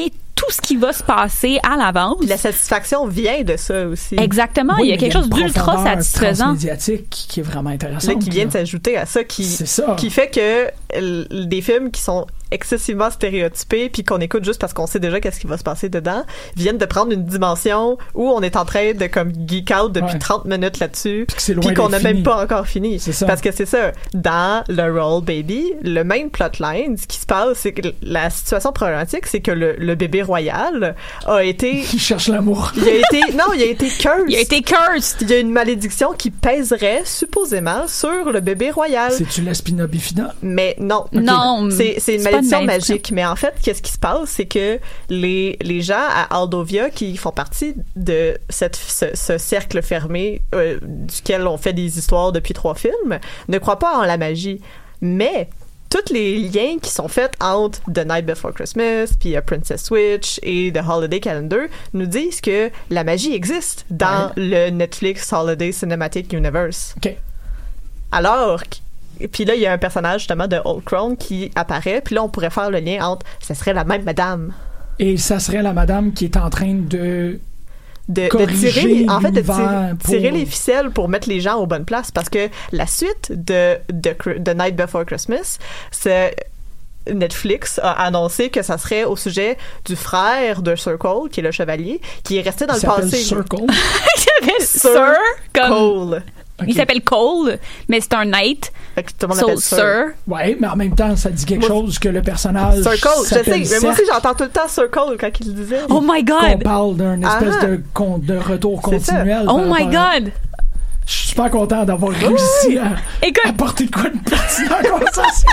tout ce qui va se passer à l'avance. Puis la satisfaction vient de ça aussi. Exactement. Oui, il y a quelque chose d'ultra satisfaisant. Médiatique qui est vraiment intéressant. Là, qui vient de s'ajouter à ça, qui, ça. qui fait que l- des films qui sont excessivement stéréotypés puis qu'on écoute juste parce qu'on sait déjà qu'est-ce qui va se passer dedans viennent de prendre une dimension où on est en train de comme geek out depuis ouais. trente minutes là-dessus puis, puis qu'on n'a fini. même pas encore fini. C'est ça. Parce que c'est ça, dans le Roll Baby, le même plotline, ce qui se passe, c'est que la situation problématique, c'est que le, le bébé royal a été... Il cherche l'amour. Il a été... Non, il a été cursed. Il a été cursed. Il y a une malédiction qui pèserait supposément sur le bébé royal. C'est-tu l'espina bifida? Mais non. Okay. Non. C'est, c'est une c'est malédiction une magique. Mais en fait, qu'est-ce qui se passe? C'est que les, les gens à Aldovia qui font partie de cette, ce, ce cercle fermé euh, duquel on fait des histoires depuis trois films ne croient pas en la magie. Mais tous les liens qui sont faits entre The Night Before Christmas, puis uh, Princess Switch et The Holiday Calendar nous disent que la magie existe dans ouais. le Netflix Holiday Cinematic Universe. OK. Alors, puis là, il y a un personnage justement de Old Crone qui apparaît, puis là, on pourrait faire le lien entre, ça serait la même madame. Et ça serait la madame qui est en train de... De, de tirer, en fait, de tirer, pour... tirer les ficelles pour mettre les gens aux bonnes places, parce que la suite de The Night Before Christmas, c'est Netflix a annoncé que ça serait au sujet du frère de Sir Cole, qui est le chevalier, qui est resté dans il le passé. Sir Cole. Il s'appelle Sir comme... Cole. Okay. Il s'appelle Cole, mais c'est un knight. Fait que tout le monde so, l'appelle Sir. Sir. Ouais, mais en même temps, ça dit quelque moi, chose que le personnage. Sir Cole, je sais, mais Seth. moi aussi j'entends tout le temps Sir Cole quand il le disait. Oh my God! On parle d'un espèce ah. de, de retour continuel. Oh my God! Je suis super content d'avoir réussi à, Écoute, à porter de quoi de pertinent à la conversation.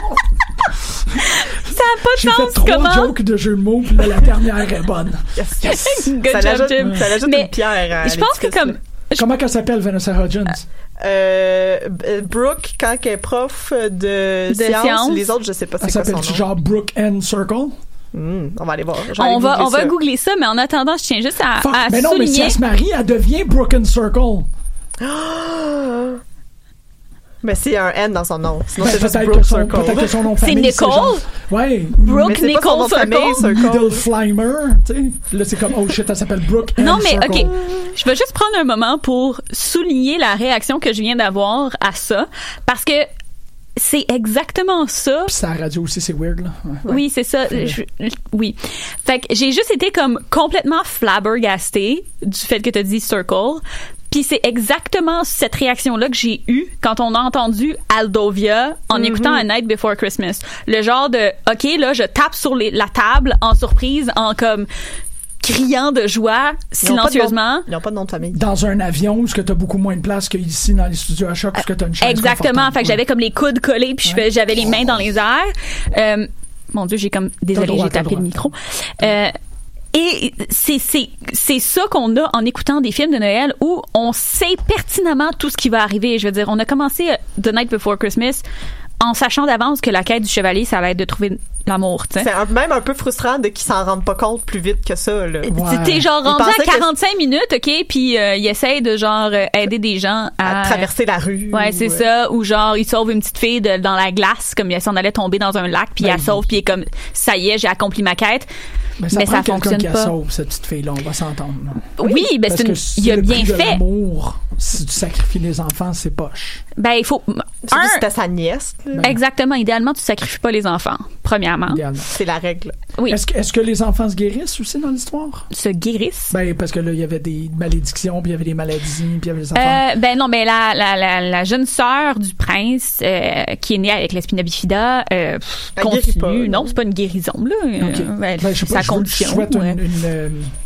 Ça n'a pas de J'ai sens, fait trois comment? jokes de jeux de mots, puis là, la dernière est bonne. Yes, yes. Good ça job, l'ajoute, Jim. ça l'ajoute mais une pierre à je pense que comme... Comment qu'elle s'appelle, Vanessa Hudgens? Euh, Brooke, quand elle est prof de, de sciences, science. Les autres, je sais pas c'est elle quoi son nom. Elle s'appelle genre Brooke N. Circle? Mmh, on va aller voir. On aller va, on ça. va googler ça, mais en attendant, je tiens juste à, Fuck, à mais non, souligner... mais si elle se marie, elle devient Brooke N. Circle. Mais c'est un N dans son nom. Sinon, ben, c'est juste peut-être Brooke que son, Circle. peut-être que son nom de c'est famille, Nicole? C'est genre, ouais. Brooke Nicole Circle? Middle Flymer. Tu sais. Là, c'est comme, oh shit, elle s'appelle Brooke Non, N. mais Circle. OK. Je vais juste prendre un moment pour souligner la réaction que je viens d'avoir à ça. Parce que c'est exactement ça. Puis ça, à la radio aussi, c'est weird, là. Ouais. Oui, c'est ça. Je, oui. Fait que j'ai juste été comme complètement flabbergastée du fait que tu as dit Circle. Puis c'est exactement cette réaction-là que j'ai eue quand on a entendu Aldovia en mm-hmm. écoutant A Night Before Christmas. Le genre de, OK, là, je tape sur les, la table en surprise, en comme criant de joie, silencieusement. Ils n'ont pas de nom de famille. Dans un avion où tu as beaucoup moins de place qu'ici dans les studios à Choc, où tu as une chaise exactement. Fait que j'avais comme les coudes collés, puis ouais. j'avais les mains dans les airs. Euh, mon Dieu, j'ai comme... Désolée, j'ai tapé le micro. Euh, Et c'est c'est c'est ça qu'on a en écoutant des films de Noël où on sait pertinemment tout ce qui va arriver. Je veux dire, on a commencé The Night Before Christmas en sachant d'avance que la quête du chevalier, ça allait être de trouver l'amour, tu sais. C'est un, même un peu frustrant de qu'ils s'en rendent pas compte plus vite que ça, là. Ouais. T'es genre rendu à quarante-cinq que... minutes, OK, puis euh, il essaye de genre aider des gens à... à traverser la rue. Ouais, c'est ouais. ça, ou genre il sauve une petite fille de, dans la glace, comme si on allait tomber dans un lac, puis ben, elle sauve, puis il est comme, ça y est, j'ai accompli ma quête. Mais ça, mais ça fonctionne qui pas. Sauve cette petite fille-là, on va s'entendre. Oui, oui ben c'est une, si il a le bien prix de fait. L'amour, si tu sacrifies les enfants, c'est poche. Ben il faut. Un, c'était sa nièce. Ben, exactement. Idéalement, tu sacrifies pas les enfants. Premièrement. Idéalement. C'est la règle. Oui. Est-ce que, est-ce que les enfants se guérissent aussi dans l'histoire? Se guérissent? Ben parce que là, il y avait des malédictions, puis il y avait des maladies, puis il y avait des enfants. Euh, ben non, mais la la la, la jeune sœur du prince euh, qui est née avec l'espina bifida euh, continue. Pas, non, c'est pas une guérison là. Okay. Euh, ben, ben, je sais pas, sa je condition. Je souhaite ouais. une, une euh,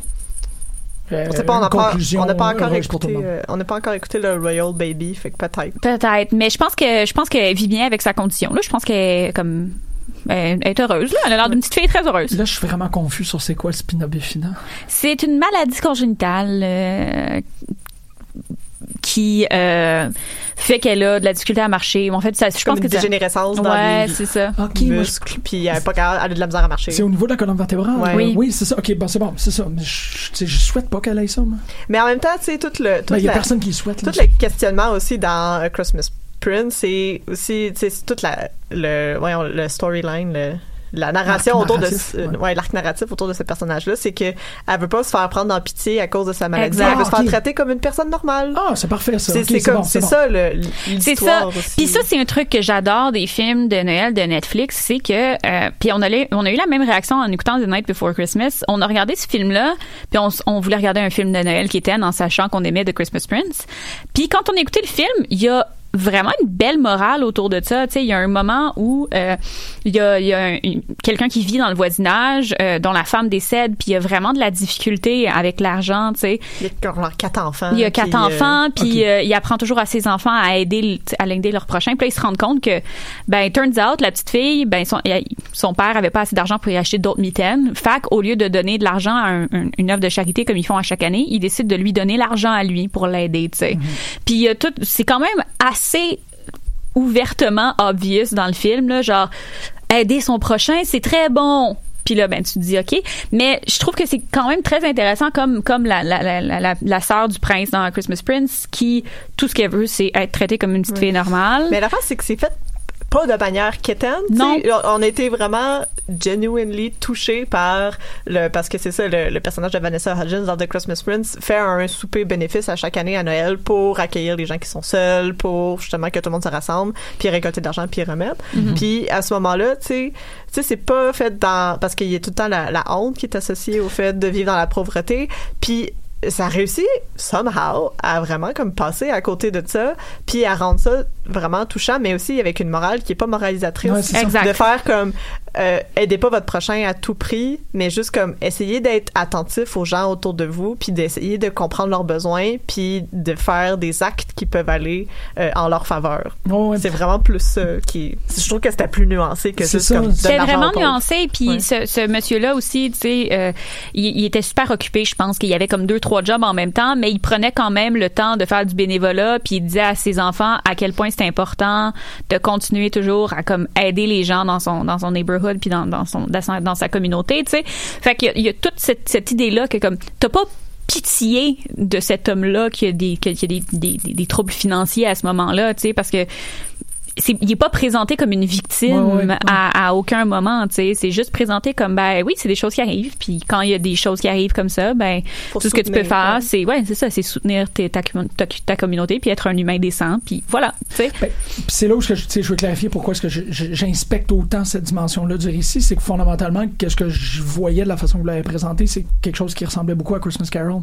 on sait pas, on n'a pas, on n'a pas encore euh, écouté, euh, on n'a pas encore écouté le Royal Baby, fait que peut-être. Peut-être, mais je pense que je pense qu'elle vit bien avec sa condition. Là, je pense qu'elle est comme elle est heureuse. Là, elle a l'air d'une petite fille très heureuse. Là, je suis vraiment confus sur c'est quoi le spina bifida. C'est une maladie congénitale euh, qui euh, fait qu'elle a de la difficulté à marcher. En fait, ça, je comme pense une que dégénérescence ça... dans ouais, les c'est ça. Okay, muscles, puis elle, pas capable, elle a de la misère à marcher. C'est au niveau de la colonne vertébrale? Ouais. Oui, oui c'est ça. OK, bon, c'est bon, c'est ça. Mais je, je souhaite pas qu'elle ait ça, moi. Mais en même temps, tu sais, tout le... Il ben, y a la, personne qui le souhaite. Tout le questionnement aussi dans A Christmas Prince, c'est aussi, tu sais, toute la... Le, voyons, le storyline, le... la narration l'arc autour narratif, de ouais. ouais l'arc narratif autour de ce personnage-là, c'est que elle veut pas se faire prendre en pitié à cause de sa maladie, Exact. elle veut se Ah, faire ok. traiter comme une personne normale. Ah, c'est parfait, ça. C'est Ok, c'est comme bon, c'est bon. ça le C'est ça. l'histoire aussi. Puis ça, c'est un truc que j'adore des films de Noël de Netflix, c'est que euh, puis on a les- on a eu la même réaction en écoutant The Night Before Christmas. On a regardé ce film-là, puis on, s- on voulait regarder un film de Noël qui était en sachant qu'on aimait The Christmas Prince. Puis quand on a écouté le film, il y a vraiment une belle morale autour de ça. Tu sais, il y a un moment où euh, il y a, il y a un- une- quelqu'un qui vit dans le voisinage euh, dont la femme décède, puis il y a vraiment de la difficulté avec l'argent. Tu sais, Il y a genre quatre enfants. il y a quatre puis, euh, enfants, puis ok. euh, il apprend toujours à ses enfants à aider l- à aider leur prochain. Puis là, ils se rendent compte que, ben, turns out, la petite fille, ben, son, il- son père avait pas assez d'argent pour y acheter d'autres mitaines. Fait qu'au lieu de donner de l'argent à un- un- une œuvre de charité comme ils font à chaque année, ils décident de lui donner l'argent à lui pour l'aider, tu sais. Puis il y a tout, c'est quand même assez ouvertement obvious dans le film, là, genre aider son prochain, c'est très bon. Puis là, ben tu te dis ok, mais je trouve que c'est quand même très intéressant comme comme la la la la, la, la sœur du prince dans Christmas Prince qui tout ce qu'elle veut c'est être traitée comme une petite fille normale. Mais l'affaire, c'est que c'est fait pas de manière quétaine. Non. t'sais. On a été vraiment genuinely touchés par le, parce que c'est ça, le, le personnage de Vanessa Hudgens dans The Christmas Prince fait un souper bénéfice à chaque année à Noël pour accueillir les gens qui sont seuls, pour justement que tout le monde se rassemble, puis récolter de l'argent, puis remettre. Mm-hmm. Puis à ce moment-là, tu sais, tu sais, c'est pas fait dans, parce qu'il y a tout le temps la, la honte qui est associée au fait de vivre dans la pauvreté, puis ça réussit somehow à vraiment comme passer à côté de ça, puis à rendre ça vraiment touchant, mais aussi avec une morale qui est pas moralisatrice. Ouais, c'est ça. Exact. De faire comme euh, aidez pas votre prochain à tout prix, mais juste comme essayez d'être attentif aux gens autour de vous, puis d'essayer de comprendre leurs besoins, puis de faire des actes qui peuvent aller euh, en leur faveur. Oh, ouais. C'est vraiment plus ça qui. Je trouve que c'était plus nuancé que C'est juste ça. comme donne C'était l'argent vraiment aux pauvres. nuancé, puis Ouais. ce, ce monsieur-là aussi, tu sais, euh, il, il était super occupé, je pense qu'il y avait comme deux, trois jobs en même temps, mais il prenait quand même le temps de faire du bénévolat, puis il disait à ses enfants à quel point c'était important de continuer toujours à comme aider les gens dans son dans son neighborhood puis dans dans son dans sa, dans sa communauté, tu sais. Fait qu'il y a, il y a toute cette cette idée-là que comme t'as pas pitié de cet homme-là qui a des qui a des, des, des, des troubles financiers à ce moment-là, tu sais, parce que c'est, il est pas présenté comme une victime Ouais, ouais, ouais. À, à aucun moment, tu sais. C'est juste présenté comme, ben oui, c'est des choses qui arrivent. Puis quand il y a des choses qui arrivent comme ça, ben Faut tout ce que tu peux soutenir, faire, ouais. c'est ouais, c'est ça, c'est soutenir tes- ta, ta, ta communauté puis être un humain décent. Puis voilà, tu sais. Ben, pis c'est là où je, tu sais, je veux clarifier pourquoi est-ce que je- je- j'inspecte autant cette dimension-là du récit, c'est que fondamentalement, qu'est-ce que je voyais de la façon que vous l'avez présenté, c'est quelque chose qui ressemblait beaucoup à Christmas Carol.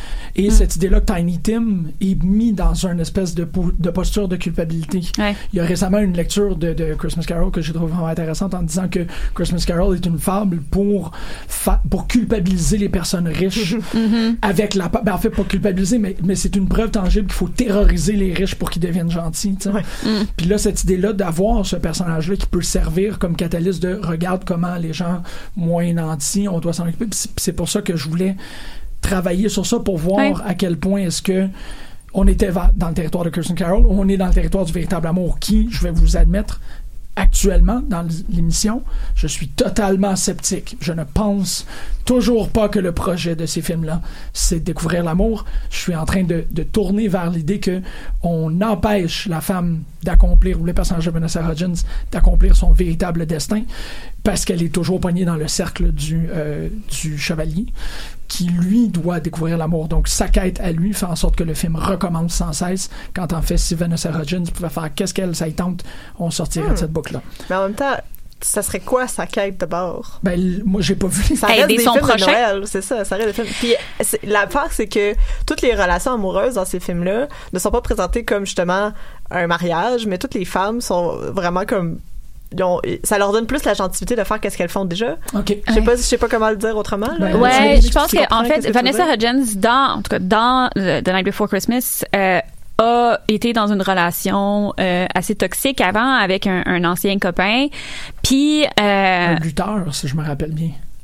Et cette idée-là que Tiny Tim est mis dans une espèce de, po- de posture de culpabilité. Ouais. Il y a récemment une lecture de, de Christmas Carol que j'ai trouvé vraiment intéressante en disant que Christmas Carol est une fable pour, fa- pour culpabiliser les personnes riches avec la... Ben, en fait, pas culpabiliser, mais, mais c'est une preuve tangible qu'il faut terroriser les riches pour qu'ils deviennent gentils. tu sais. Ouais. Puis là, cette idée-là d'avoir ce personnage-là qui peut servir comme catalyste de regarde comment les gens moins nantis, on doit s'en occuper. Puis c'est- c'est pour ça que je voulais travailler sur ça pour voir Ouais. à quel point est-ce que on était va- dans le territoire de Christmas Carol, ou on est dans le territoire du véritable amour, qui, je vais vous admettre, actuellement, dans l'émission, je suis totalement sceptique. Je ne pense toujours pas que le projet de ces films-là, c'est de découvrir l'amour. Je suis en train de, de tourner vers l'idée que on empêche la femme d'accomplir, ou le personnage de Vanessa Hudgens, d'accomplir son véritable destin, parce qu'elle est toujours poignée dans le cercle du, euh, du chevalier, qui, lui, doit découvrir l'amour. Donc, sa quête à lui fait en sorte que le film recommence sans cesse, quand en fait, si Vanessa Hudgens pouvait faire qu'est-ce qu'elle, ça y tente, on sortirait Hmm. de cette boucle-là. Mais en même temps, ça serait quoi sa quête d'abord? Ben, l- moi, j'ai pas vu les Ça reste Aider des son films prochain. de Noël, c'est ça, ça reste des films. Puis c'est- l'affaire, c'est que toutes les relations amoureuses dans ces films-là ne sont pas présentées comme justement un mariage, mais toutes les femmes sont vraiment comme ils ont- ça leur donne plus la gentilité de faire qu'est-ce qu'elles font déjà. OK. Je sais pas, je sais pas comment le dire autrement. Là. Ben, Ouais, tu je veux pense tu que comprends en qu'est-ce fait que tu Vanessa veux dire? Hudgens dans en tout cas dans euh, The Night Before Christmas euh, a été dans une relation euh, assez toxique avant avec un, un ancien copain. Puis euh, Un lutteur, si je me rappelle bien.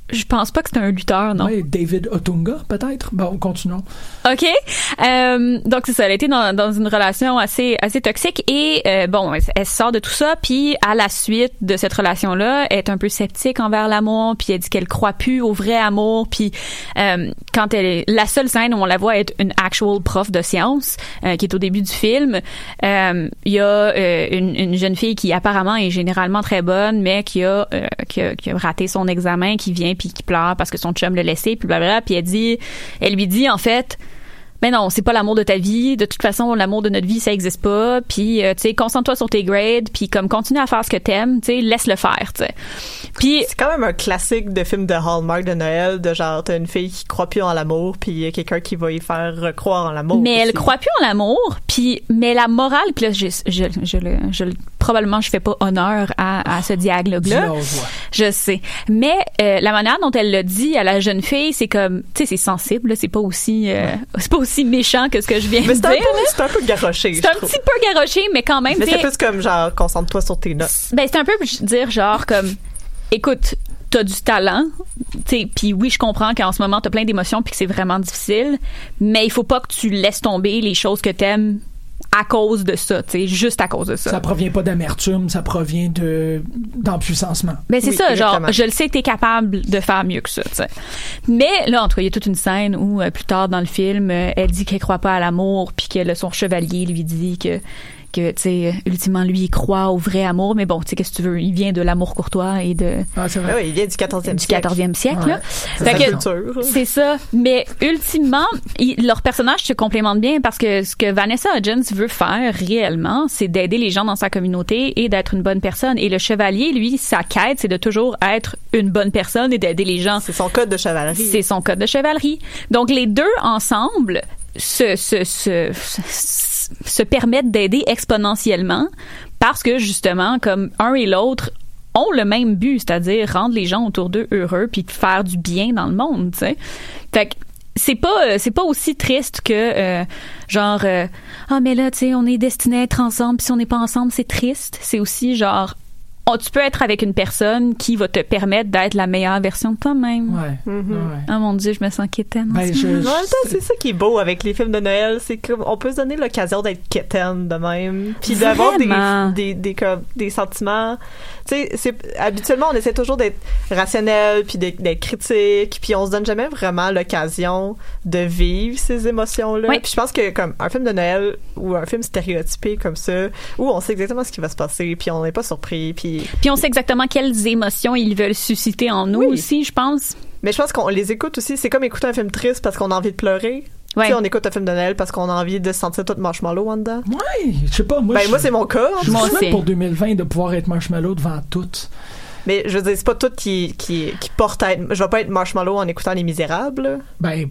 Je pense pas que c'est un lutteur, non. Oui, David Otunga, peut-être. Bon, continuons. OK. Euh, donc, c'est ça. Elle a été dans, dans une relation assez, assez toxique et, euh, bon, elle, elle sort de tout ça, puis à la suite de cette relation-là, elle est un peu sceptique envers l'amour, puis elle dit qu'elle croit plus au vrai amour, puis euh, quand elle est... La seule scène où on la voit être une actual prof de sciences, euh, qui est au début du film, euh, il y a euh, une, une jeune fille qui apparemment est généralement très bonne, mais qui a, euh, qui a, qui a raté son examen, qui vient puis qui pleure parce que son chum l'a laissé, puis blablabla, puis elle dit, elle lui dit en fait, mais non, c'est pas l'amour de ta vie. De toute façon, l'amour de notre vie, ça existe pas. Puis, euh, tu sais, concentre-toi sur tes grades. Puis, comme, continue à faire ce que t'aimes. Tu sais, laisse-le faire, tu sais. Puis, c'est quand même un classique de film de Hallmark de Noël, de genre, t'as une fille qui croit plus en l'amour, puis il y a quelqu'un qui va y faire croire en l'amour. Mais aussi. Elle croit plus en l'amour. Puis, mais la morale, puis là, je, je, je, le, je, probablement, je fais pas honneur à, à ce dialogue-là. Je sais. Mais euh, la manière dont elle le dit à la jeune fille, c'est comme, tu sais, c'est sensible. Là, c'est pas aussi, euh, ouais. c'est pas aussi méchant que ce que je viens mais de dire. C'est un peu garoché. C'est un petit peu garoché, mais quand même. Mais c'est plus comme genre, concentre-toi sur tes notes. Ben, c'est un peu dire genre comme, écoute, t'as du talent, puis oui, je comprends qu'en ce moment, t'as plein d'émotions puis que c'est vraiment difficile, mais il faut pas que tu laisses tomber les choses que t'aimes à cause de ça, tu sais, juste à cause de ça. Ça provient pas d'amertume, ça provient de d'empuissancement. Ben c'est oui, ça, exactement. Genre, je le sais que t'es capable de faire mieux que ça, tu sais. Mais là, en tout cas, il y a toute une scène où, euh, plus tard dans le film, euh, elle dit qu'elle croit pas à l'amour, puis que là, son chevalier lui dit que que, tu sais, ultimement, lui, il croit au vrai amour, mais bon, tu sais, qu'est-ce que tu veux? Il vient de l'amour courtois et de... Ah, c'est vrai. Oui, il vient du quatorzième siècle. Du quatorzième siècle, ouais. là. C'est fait sa que, culture. C'est ça. Mais, ultimement, il, leur personnage se complémente bien parce que ce que Vanessa Hudgens veut faire réellement, c'est d'aider les gens dans sa communauté et d'être une bonne personne. Et le chevalier, lui, sa quête, c'est de toujours être une bonne personne et d'aider les gens. C'est son code de chevalerie. C'est son code de chevalerie. Donc, les deux ensemble se, se, se, se se permettent d'aider exponentiellement parce que justement comme un et l'autre ont le même but, c'est-à-dire rendre les gens autour d'eux heureux puis faire du bien dans le monde, tu sais. Fait que c'est pas c'est pas aussi triste que euh, genre ah euh, oh, mais là tu sais on est destiné à être ensemble puis si on n'est pas ensemble c'est triste. C'est aussi genre oh, tu peux être avec une personne qui va te permettre d'être la meilleure version de toi-même. Ouais. Mm-hmm. ouais. Oh mon Dieu, je me sens quétaine. Ben, je, je... Ouais, c'est ça qui est beau avec les films de Noël, c'est qu'on peut se donner l'occasion d'être quétaine de même, puis d'avoir des, des, des, des, des sentiments. Tu sais, c'est, habituellement, on essaie toujours d'être rationnel, puis d'être, d'être critique, puis on se donne jamais vraiment l'occasion de vivre ces émotions-là. Oui. Puis je pense que comme un film de Noël ou un film stéréotypé comme ça, où on sait exactement ce qui va se passer, puis on n'est pas surpris, puis Puis on sait exactement quelles émotions ils veulent susciter en nous oui. aussi, je pense. Mais je pense qu'on les écoute aussi. C'est comme écouter un film triste parce qu'on a envie de pleurer. Ouais. Tu sais, on écoute un film de Noël parce qu'on a envie de se sentir tout marshmallow en dedans. Ouais, je sais pas. Moi, ben, je, moi c'est mon cas. Je me souhaite pour deux mille vingt de pouvoir être marshmallow devant toutes. Mais je veux dire, c'est pas tout qui, qui, qui porte à être... Je vais pas être marshmallow en écoutant Les Misérables. Ben...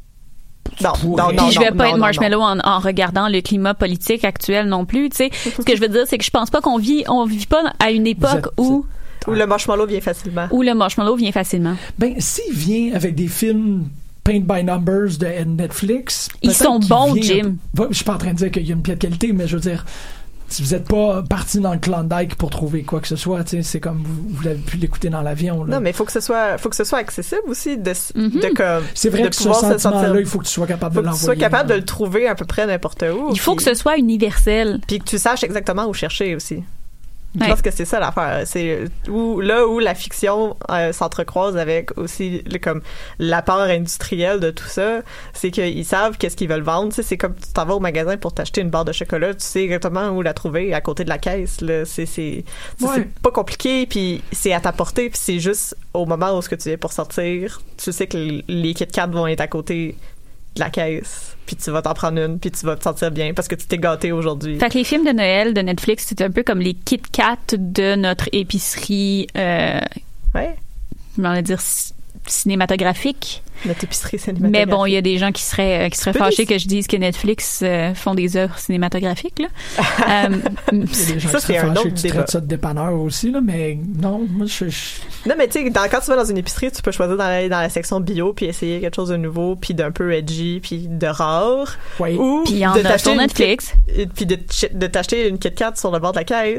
Non, non, non, Puis je vais non, pas non, être non, marshmallow en, en regardant le climat politique actuel non plus, tu sais. Ce que je veux dire, c'est que je pense pas qu'on vit, on vit pas à une époque êtes, où... Où le marshmallow vient facilement. Où le marshmallow vient facilement. Ben, s'il vient avec des films Paint by Numbers de Netflix... Ils sont bons, Jim. Un... Je suis pas en train de dire qu'il y a une pièce de qualité, mais je veux dire... Si vous n'êtes pas parti dans le Klondike pour trouver quoi que ce soit, c'est comme vous, vous l'avez pu l'écouter dans l'avion. Là. Non, mais il faut que ce soit, faut que ce soit accessible aussi de, mm-hmm. de comme. C'est vrai de que ce sentiment-là, il faut que tu sois capable faut de l'envoyer. Que tu sois capable de le trouver à peu près n'importe où. Il faut puis, que ce soit universel. Puis que tu saches exactement où chercher aussi. Je ouais. pense que c'est ça l'affaire. C'est où, là où la fiction euh, s'entrecroise avec aussi le, comme l'apport industriel de tout ça, c'est qu'ils savent qu'est-ce qu'ils veulent vendre. Tu sais, c'est comme tu t'en vas au magasin pour t'acheter une barre de chocolat, tu sais exactement où la trouver à côté de la caisse. Là. C'est, c'est, ouais. c'est pas compliqué, puis c'est à ta portée, puis c'est juste au moment où ce que tu viens pour sortir, tu sais que les Kit Kat vont être à côté de la caisse, puis tu vas t'en prendre une, puis tu vas te sentir bien parce que tu t'es gâté aujourd'hui. Fait que les films de Noël de Netflix, c'est un peu comme les Kit Kat de notre épicerie euh, ouais. on va dire c- cinématographique. Notre épicerie cinématographique. Mais bon, il y a des gens qui seraient euh, qui seraient fâchés que je dise que Netflix euh, font des œuvres cinématographiques là. euh, il y a des gens ça, qui c'est seraient un fâchés autre que tu débat. traites ça de dépanneur aussi là, mais non, moi je, je... Non, mais tu sais, quand tu vas dans une épicerie, tu peux choisir d'aller dans la section bio puis essayer quelque chose de nouveau, puis d'un peu edgy, puis de rare. Oui. Ou puis en de a t'acheter sur Netflix. Puis de, de t'acheter une Kit Kat sur le bord de la caisse.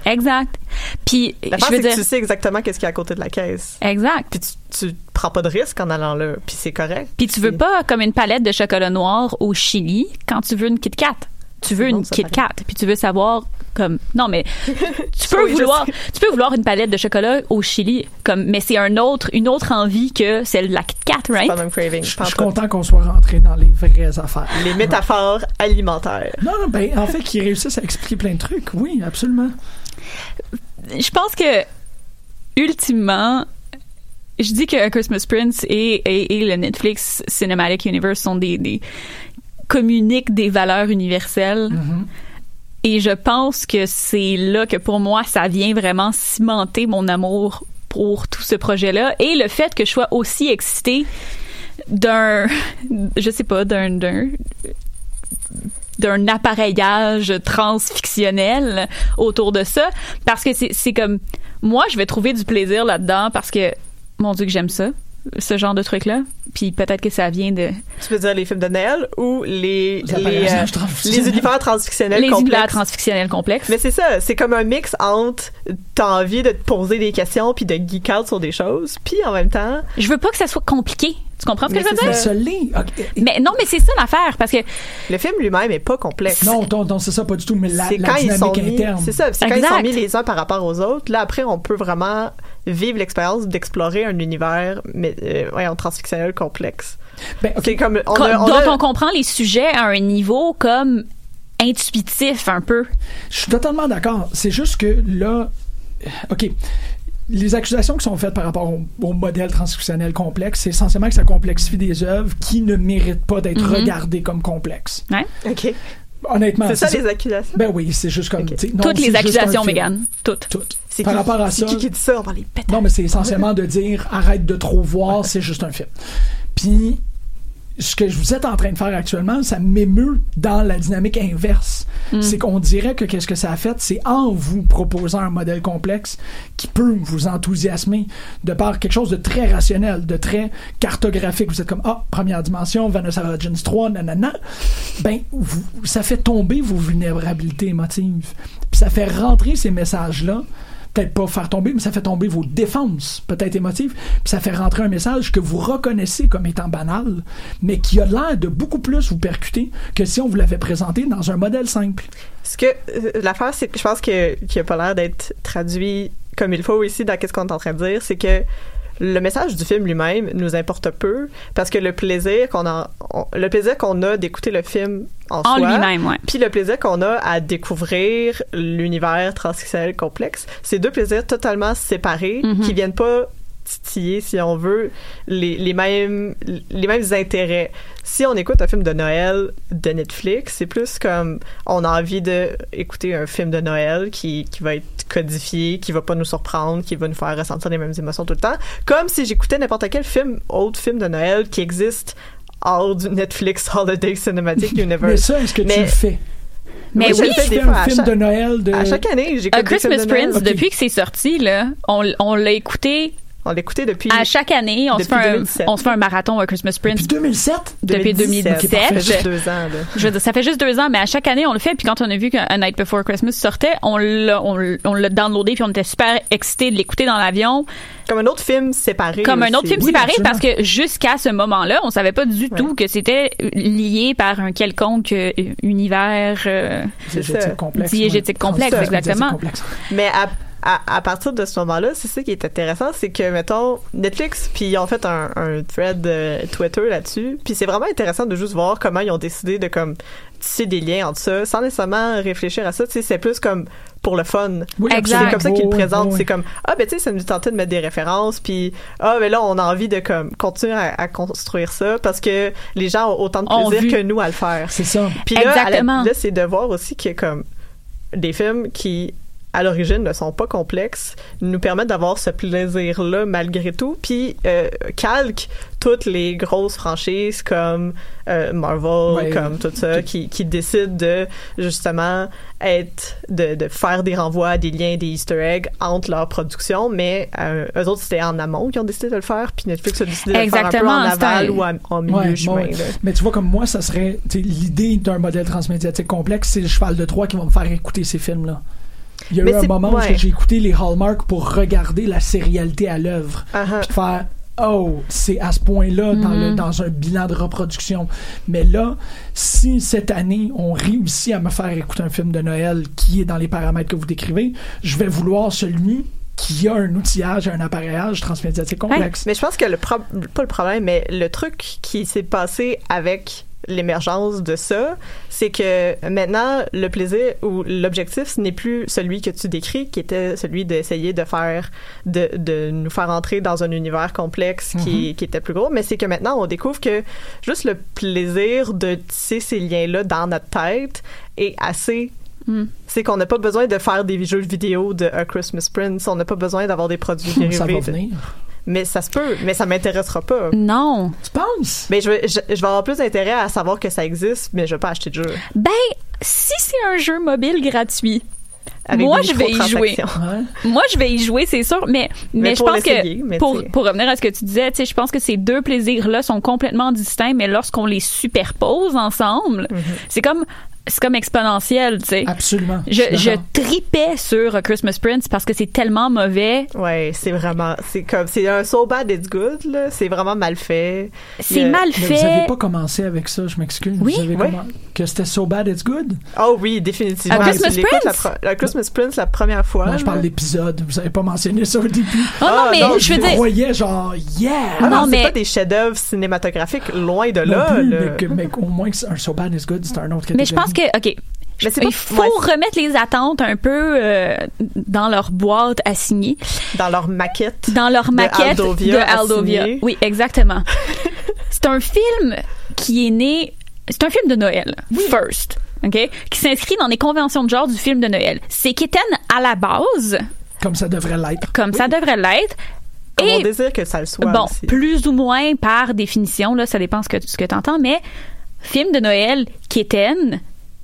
Exact. Puis, la je veux c'est dire... que tu sais exactement qu'est-ce qu'il y a à côté de la caisse. Exact. Puis tu, tu prends pas de risque en allant là, puis c'est correct. Puis tu veux pas comme une palette de chocolat noir au Chili quand tu veux une Kit Kat. Tu veux bon, une ça, Kit Kat, puis tu veux savoir comme non mais tu peux Oui, vouloir tu peux vouloir une palette de chocolat au Chili comme mais c'est un autre une autre envie que celle de la Kit Kat, right? C'est pas le même craving. Je suis content qu'on soit rentré dans les vraies affaires. Les métaphores alimentaires. Non, non, ben en fait qu'ils réussissent à expliquer plein de trucs. Oui, absolument. Je pense que ultimement je dis que Christmas Prince et, et, et le Netflix Cinematic Universe sont des, des communiquent des valeurs universelles. Mm-hmm. Et je pense que c'est là que pour moi, ça vient vraiment cimenter mon amour pour tout ce projet-là. Et le fait que je sois aussi excitée d'un, je sais pas, d'un, d'un, d'un appareillage transfictionnel autour de ça. Parce que c'est, c'est comme, moi, je vais trouver du plaisir là-dedans parce que, mon Dieu, que j'aime ça. Ce genre de truc-là. Puis peut-être que ça vient de... Tu veux dire les films de Noël ou les les, les, euh, les univers transfictionnels les complexes? Les univers transfictionnels complexes. Mais c'est ça, c'est comme un mix entre t'as envie de te poser des questions puis de geek out sur des choses, puis en même temps... Je veux pas que ça soit compliqué. Tu comprends ce que mais je veux dire? Ça l'est. Okay. Mais non, mais c'est ça l'affaire, parce que... Le film lui-même est pas complexe. Non, non, non c'est ça, pas du tout, mais la, c'est la quand dynamique ils sont mis, interne. C'est ça, c'est exact. quand ils sont mis les uns par rapport aux autres. Là, après, on peut vraiment vivre l'expérience d'explorer un univers mais, euh, ouais, transfictionnel complexe. Ben, okay. C'est comme... On comme, a, on dont a... on comprend les sujets à un niveau comme intuitif, un peu. Je suis totalement d'accord. C'est juste que là... OK. Les accusations qui sont faites par rapport au, au modèle transcriptionnel complexe, c'est essentiellement que ça complexifie des œuvres qui ne méritent pas d'être mm-hmm. regardées comme complexes. Ouais. OK. Honnêtement, c'est, c'est ça, ça les accusations? Ben oui, c'est juste comme... Okay. Non, Toutes les accusations, Mégane. Toutes. Toutes. C'est par qui, rapport à c'est ça... qui qui dit ça? On va les péter. Non, mais c'est essentiellement de dire arrête de trop voir, c'est juste un film. Puis... ce que vous êtes en train de faire actuellement, ça m'émeut dans la dynamique inverse. Mm. C'est qu'on dirait que qu'est-ce que ça a fait, c'est en vous proposant un modèle complexe qui peut vous enthousiasmer de par quelque chose de très rationnel, de très cartographique. Vous êtes comme, ah, première dimension, Vanessa Hudgens trois, nanana. Ben, vous, ça fait tomber vos vulnérabilités émotives. Puis ça fait rentrer ces messages-là. Peut-être pas faire tomber, mais ça fait tomber vos défenses, peut-être émotives, puis ça fait rentrer un message que vous reconnaissez comme étant banal, mais qui a l'air de beaucoup plus vous percuter que si on vous l'avait présenté dans un modèle simple. Ce que euh, l'affaire, c'est que je pense que qu'il a pas l'air d'être traduit comme il faut ici dans qu'est-ce qu'on est en train de dire, c'est que le message du film lui-même nous importe peu parce que le plaisir qu'on a, on, le plaisir qu'on a d'écouter le film en, en soi, lui-même, ouais. Puis le plaisir qu'on a à découvrir l'univers transfictionnel complexe, c'est deux plaisirs totalement séparés mm-hmm. qui viennent pas titiller, si on veut, les, les mêmes les mêmes intérêts. Si on écoute un film de Noël de Netflix, c'est plus comme on a envie d'écouter un film de Noël qui, qui va être codifié, qui va pas nous surprendre, qui va nous faire ressentir les mêmes émotions tout le temps. Comme si j'écoutais n'importe quel film, autre film de Noël qui existe hors du Netflix Holiday Cinematic Universe. Mais ça, est-ce que Mais, tu le fais? Mais oui, oui, je fais un film chaque, de Noël de... À chaque année, j'écoute A Christmas des films de Noël. Prince, Okay. depuis que c'est sorti, là, on, on l'a écouté... On l'écoutait depuis... À chaque année, on se, fait un, on se fait un marathon à Christmas Prince. Depuis deux mille sept? Depuis deux mille dix-sept. Ça fait juste deux ans, là. Je veux dire, ça fait juste deux ans, mais à chaque année, on le fait. Puis quand on a vu qu'A Night Before Christmas sortait, on l'a, on, on l'a downloadé, puis on était super excités de l'écouter dans l'avion. Comme un autre film séparé. Comme aussi. un autre film oui, séparé, absolument. parce que jusqu'à ce moment-là, on savait pas du tout ouais. que c'était lié par un quelconque euh, univers euh, diégétique complexe. Diégétique ouais. complexe, exactement. Complexe. Mais à À, à partir de ce moment-là, c'est ça qui est intéressant, c'est que, mettons, Netflix, puis ils ont fait un, un thread euh, Twitter là-dessus, puis c'est vraiment intéressant de juste voir comment ils ont décidé de, comme, tisser des liens entre ça, sans nécessairement réfléchir à ça, tu sais, c'est plus comme pour le fun. Oui, exact. C'est comme ça qu'ils le oui, présentent, oui. c'est comme, ah, ben, tu sais, ça nous tentait de mettre des références, puis, ah, ben là, on a envie de, comme, continuer à, à construire ça, parce que les gens ont autant de plaisir que nous à le faire. C'est ça. Puis là, exactement. À la, là, c'est de voir aussi qu'il y a, comme, des films qui à l'origine ne sont pas complexes, nous permettent d'avoir ce plaisir-là malgré tout, puis euh, calquent toutes les grosses franchises comme euh, Marvel, ouais, comme tout ça, okay. qui, qui décident de justement être, de, de faire des renvois, des liens, des easter eggs entre leurs productions, mais euh, eux autres, c'était en amont qui ont décidé de le faire, puis Netflix a décidé de Exactement, le faire un peu en aval un... ou en, en milieu ouais, chemin. Ouais. Mais tu vois, comme moi, ça serait l'idée d'un modèle transmédiatique complexe, c'est le cheval de Troie qui va me faire écouter ces films-là. Il y a Mais eu un c'est- moment ouais. où j'ai écouté les Hallmark pour regarder la sérialité à l'œuvre. Uh-huh. Puis de faire oh, c'est à ce point-là dans, le, Mhm. dans un bilan de reproduction. Mais là, si cette année, on réussit à me faire écouter un film de Noël qui est dans les paramètres que vous décrivez, je vais vouloir celui qui a un outillage, un appareillage transmédiatique complexe. Mais je pense que le pro- pas le problème, mais le truc qui s'est passé avec l'émergence de ça, c'est que maintenant, le plaisir ou l'objectif, ce n'est plus celui que tu décris, qui était celui d'essayer de faire, de, de nous faire entrer dans un univers complexe qui, Mhm. qui était plus gros, mais c'est que maintenant, on découvre que juste le plaisir de tisser ces liens-là dans notre tête est assez. Mm. C'est qu'on n'a pas besoin de faire des jeux vidéo de A Christmas Prince, on n'a pas besoin d'avoir des produits dérivés. Ça va de- venir. Mais ça se peut, mais ça m'intéressera pas. Non. Tu penses? Mais je vais, je, je vais avoir plus d'intérêt à savoir que ça existe, mais je vais pas acheter de jeu. Ben, si c'est un jeu mobile gratuit, Avec moi des je vais y jouer. microtransactions. Ouais. Moi je vais y jouer, c'est sûr, mais mais, Mais je pour pense l'essayer, que mais pour tu sais. pour revenir à ce que tu disais, tu sais, je pense que ces deux plaisirs là sont complètement distincts, mais lorsqu'on les superpose ensemble, c'est comme c'est comme exponentiel, tu sais. Absolument. Je, suis je d'accord. tripais sur A Christmas Prince parce que c'est tellement mauvais. Ouais, c'est vraiment, c'est comme, c'est un so bad it's good, là. C'est vraiment mal fait. C'est Il y a- mal Mais fait. vous avez pas commencé avec ça, je m'excuse. Oui, vous avez oui. commen- que c'était so bad it's good? Oh oui, définitivement. A Christmas Tu l'écoutes Prince? La, pro- la Christmas Prince la première fois. Non, je parle là. d'épisode. Vous avez pas mentionné ça au début. Oh non, Ah, mais non, je veux Vous dire, croyez genre, yeah! Ah non, Non, c'est mais- pas des chefs-d'œuvre cinématographiques, loin de Non là. plus, là. mais, que- mais qu'au moins que c'est un so bad it's good, c'est un autre catégorie. mais je pense que OK. Mais c'est pas- Il faut ouais, remettre les attentes un peu euh, dans leur boîte à signer, dans leur maquette. dans leur De maquette Aldovia de à Aldovia. signer. Oui, exactement. C'est un film qui est né. C'est un film de Noël, first, ok, qui s'inscrit dans les conventions de genre du film de Noël. C'est Kitten à la base, Comme ça devrait l'être. comme ça devrait l'être. Comme on Et désire que ça le soit bon, aussi. plus ou moins par définition, là, ça dépend ce que, ce que tu entends, mais film de Noël, Kitten,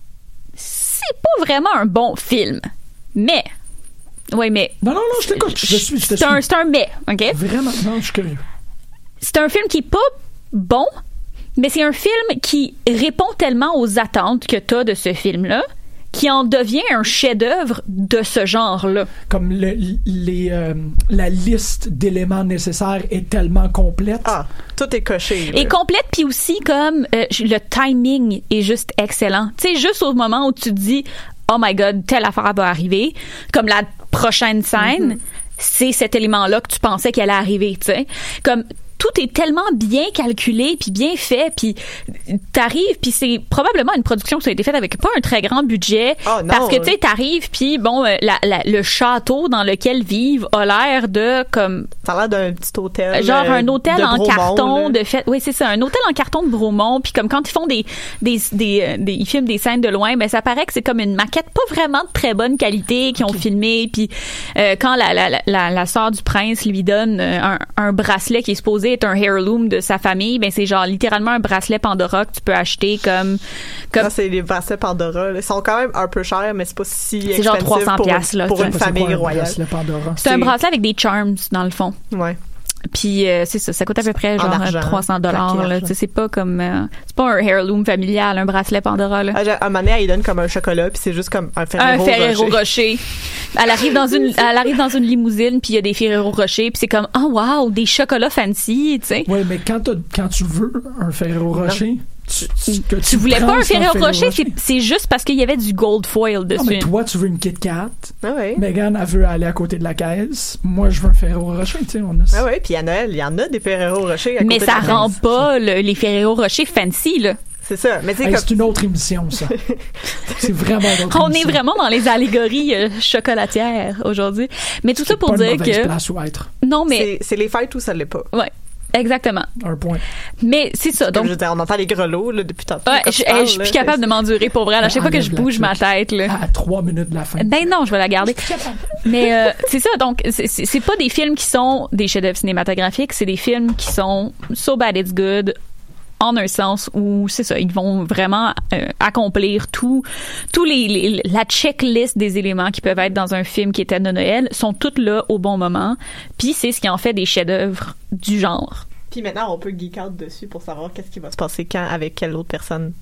c'est pas vraiment un bon film. Mais, oui, mais. Non, non, non, je t'écoute. Je suis, je te C'est un, suis. c'est un mais, OK? Vraiment, non, je suis curieux. C'est un film qui est pas bon, mais c'est un film qui répond tellement aux attentes que t'as de ce film-là, qui en devient un chef-d'œuvre de ce genre-là. Comme le, les, euh, la liste d'éléments nécessaires est tellement complète. Ah, tout est coché. là. Et complète, puis aussi comme euh, le timing est juste excellent. Tu sais, juste au moment où tu te dis « Oh my God, telle affaire va arriver », comme la prochaine scène, Mm-hmm. c'est cet élément-là que tu pensais qu'elle allait arriver, tu sais. Comme tout est tellement bien calculé puis bien fait, puis t'arrives, puis c'est probablement une production qui a été faite avec pas un très grand budget, Oh, non. parce que tu sais t'arrives puis bon euh, la, la- le château dans lequel vivent a l'air de comme Ça a l'air d'un petit hôtel. genre euh, un hôtel de en Bromont, carton là. de fait oui c'est ça un hôtel en carton de Bromont puis comme quand ils font des des des, euh, des ils filment des scènes de loin ben ça paraît que c'est comme une maquette pas vraiment de très bonne qualité qu'ils ont filmé puis euh, quand la la la la, la sœur du prince lui donne euh, un, un bracelet qui est supposé être un heirloom de sa famille ben c'est genre littéralement un bracelet Pandora que tu peux acheter comme comme Non, c'est les bracelets Pandora. là. Ils sont quand même un peu chers, mais c'est pas si C'est genre expensive trois cents pour, piastres, là, pour tu une sais. C'est famille quoi un royale. bracelet Pandora? c'est un c'est- bracelet avec des charms dans le fond. Ouais. Puis euh, c'est ça, ça coûte à peu près En genre argent, trois cents dollars. plaqué Là, argent. Tu sais, c'est pas comme euh, c'est pas un heirloom familial, un bracelet Pandora là. Ah, j'ai- un moment donné, elle donne comme un chocolat, puis c'est juste comme un Ferrero, Un Ferrero Rocher. Rocher. Elle arrive dans une, elle arrive dans une limousine puis il y a des Ferrero Rocher puis c'est comme oh wow des chocolats fancy, tu sais. Oui, mais quand, t'as- quand tu veux un Ferrero Rocher, tu, tu, que Tu voulais prends pas un sans Ferrero Rocher, c'est, c'est juste parce qu'il y avait du gold foil Non, dessus. mais toi, tu veux une Kit Kat. Ah ouais. Megan, elle veut aller à côté de la caisse. Moi, je veux un Ferrero Rocher. Tu sais, on a Ah ouais, puis à Noël, il y en a des Ferrero Rocher. à Mais côté ça de la rend caisse. pas le- les Ferrero Rocher fancy là. C'est ça. Mais tu sais, Hey, comme. c'est une autre émission, ça. C'est vraiment une autre On est émission. vraiment dans les allégories euh, chocolatières aujourd'hui. Mais tout ça pour Pas une dire mauvaise que place où être. non mais C'est, c'est les fêtes où ça l'est pas. ouais, exactement. Un point. Mais c'est ça. Comme Donc je veux dire, on entend les grelots là, depuis tantôt. ouais, quand je, tu hey, parles, je suis là, plus capable de m'endurer pour vrai. À chaque fois que je Enlève la bouge ma clique. tête là. À trois minutes de la fin. Ben non, je vais la garder. Mais euh, c'est ça, donc c'est, c'est c'est pas des films qui sont des chefs-d'œuvre cinématographiques, c'est des films qui sont so bad it's good en un sens où c'est ça, ils vont vraiment euh, accomplir tout, tous les, les la checklist des éléments qui peuvent être dans un film qui était de Noël sont toutes là au bon moment. Puis c'est ce qui en fait des chefs-d'œuvre du genre. Puis maintenant, on peut geek out dessus pour savoir qu'est-ce qui va se passer quand avec quelle autre personne.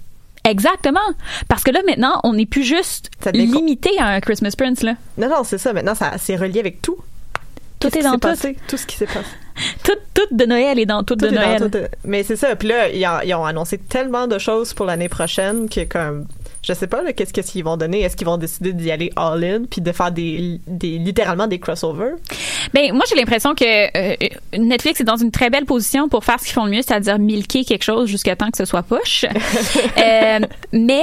Exactement. Parce que là, maintenant, on n'est plus juste limité à un Christmas Prince, là. Non, non, c'est ça. Maintenant, ça, c'est relié avec tout. Tout Qu'est-ce est dans tout. Passé? Tout ce qui s'est passé. Tout, tout de Noël est dans tout, tout de Noël. Tout, mais c'est ça. Puis là, ils ont, ils ont annoncé tellement de choses pour l'année prochaine que, comme, je sais pas, là, qu'est-ce, qu'est-ce qu'ils vont donner. Est-ce qu'ils vont décider d'y aller all-in puis de faire des, des littéralement des crossovers? Ben, moi, j'ai l'impression que euh, Netflix est dans une très belle position pour faire ce qu'ils font le mieux, c'est-à-dire milquer quelque chose jusqu'à temps que ce soit poche. euh, mais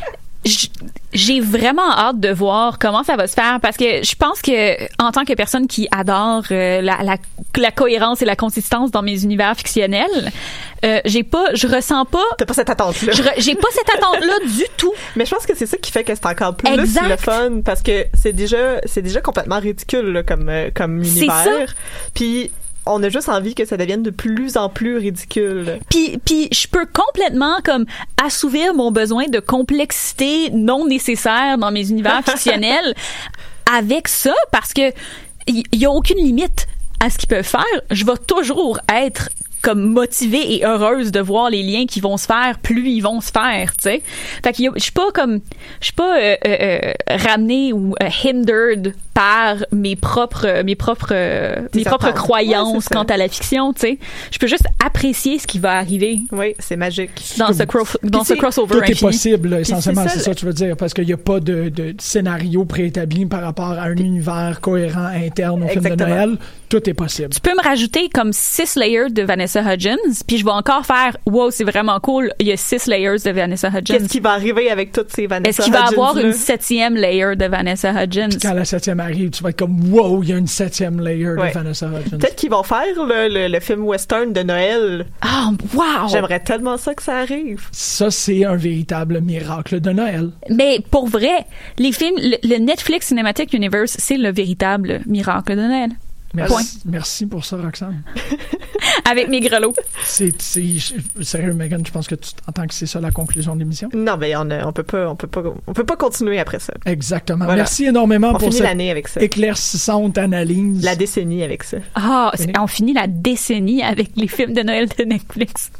j'ai vraiment hâte de voir comment ça va se faire parce que je pense que en tant que personne qui adore euh, la, la, la cohérence et la consistance dans mes univers fictionnels, euh, j'ai pas, je ressens pas. T'as pas cette attente-là. Je, j'ai pas cette attente-là du tout. Mais je pense que c'est ça qui fait que c'est encore plus exact. Le fun parce que c'est déjà, c'est déjà complètement ridicule là, comme euh, comme univers. Puis on a juste envie que ça devienne de plus en plus ridicule. Puis, puis je peux complètement comme assouvir mon besoin de complexité non nécessaire dans mes univers fictionnels avec ça parce que il y, y a aucune limite à ce qu'ils peuvent faire. Je vais toujours être comme motivée et heureuse de voir les liens qui vont se faire plus ils vont se faire, tu sais. Fait que je suis pas comme je suis pas euh, euh, ramenée ou euh, hindered par mes propres mes propres euh, mes propres attentes. croyances ouais, quant à la fiction, tu sais. Je peux juste apprécier ce qui va arriver. Oui, c'est magique. Dans ce cro- dans ce crossover tout infini. Est possible là, essentiellement, c'est ça, c'est ça que tu veux dire parce qu'il y a pas de, de scénario préétabli par rapport à un univers cohérent interne au Exactement. Film de Noël. Tout est possible. Tu peux me rajouter comme six layers de Vanessa Hudgens, puis je vais encore faire wow, c'est vraiment cool, il y a six layers de Vanessa Hudgens. Qu'est-ce qui va arriver avec toutes ces Vanessa Hudgens? Est-ce qu'il va y avoir là? Une septième layer de Vanessa Hudgens? Puis quand la septième arrive, tu vas être comme wow, il y a une septième layer ouais. de Vanessa Hudgens. Peut-être qu'ils vont faire le, le, le film western de Noël. Ah, oh, wow! J'aimerais tellement ça que ça arrive. Ça, c'est un véritable miracle de Noël. Mais pour vrai, les films, le, le Netflix Cinematic Universe, c'est le véritable miracle de Noël. Merci, Point. merci pour ça, Roxane. Avec mes grelots. C'est, c'est, sérieux, Megan, je pense que tu entends que c'est ça la conclusion de l'émission? Non, mais on, a, on peut pas, on peut pas, on peut pas continuer après ça. Exactement. Voilà. Merci énormément on pour finit cette l'année avec ça. éclaircissante analyse. La décennie avec ça. Ah, oh, on finit la décennie avec les films de Noël de Netflix.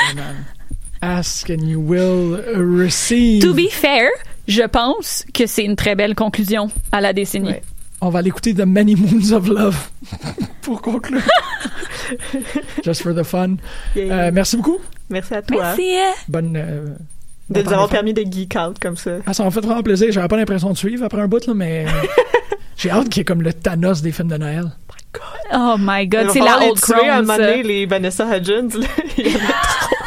Ask and you will receive. To be fair, je pense que c'est une très belle conclusion à la décennie. Ouais. On va l'écouter The Many Moons of Love pour conclure. Just for the fun. Yeah. Euh, merci beaucoup. Merci à toi. Merci. Bonne. Euh, de nous avoir permis de geek out comme ça. Ah, ça m'a fait vraiment plaisir. J'avais pas l'impression de suivre après un bout, là, mais j'ai hâte qu'il y ait comme le Thanos des films de Noël. Oh my God, c'est la old crown. À un moment donné, les Vanessa Hudgens, là, il y en a trop.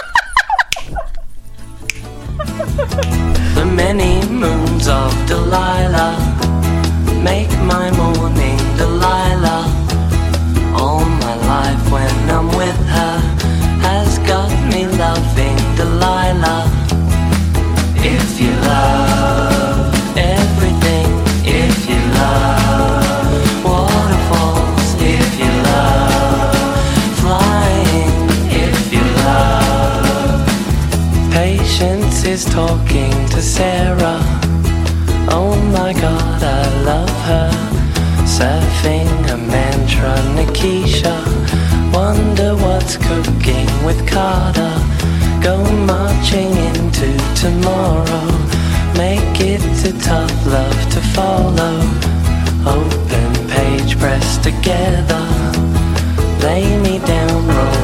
The many moons of Delilah make my morning Delilah. All my life when I'm with her has got me loving Delilah. If you love everything, if you love waterfalls, if you love flying, if you love Patience is talking to Sarah. Oh my God, I love her. Surfing a mantra, Nikisha. Wonder what's cooking with Carter. Go marching into tomorrow. Make it a tough love to follow. Open page pressed together. Lay me down, roll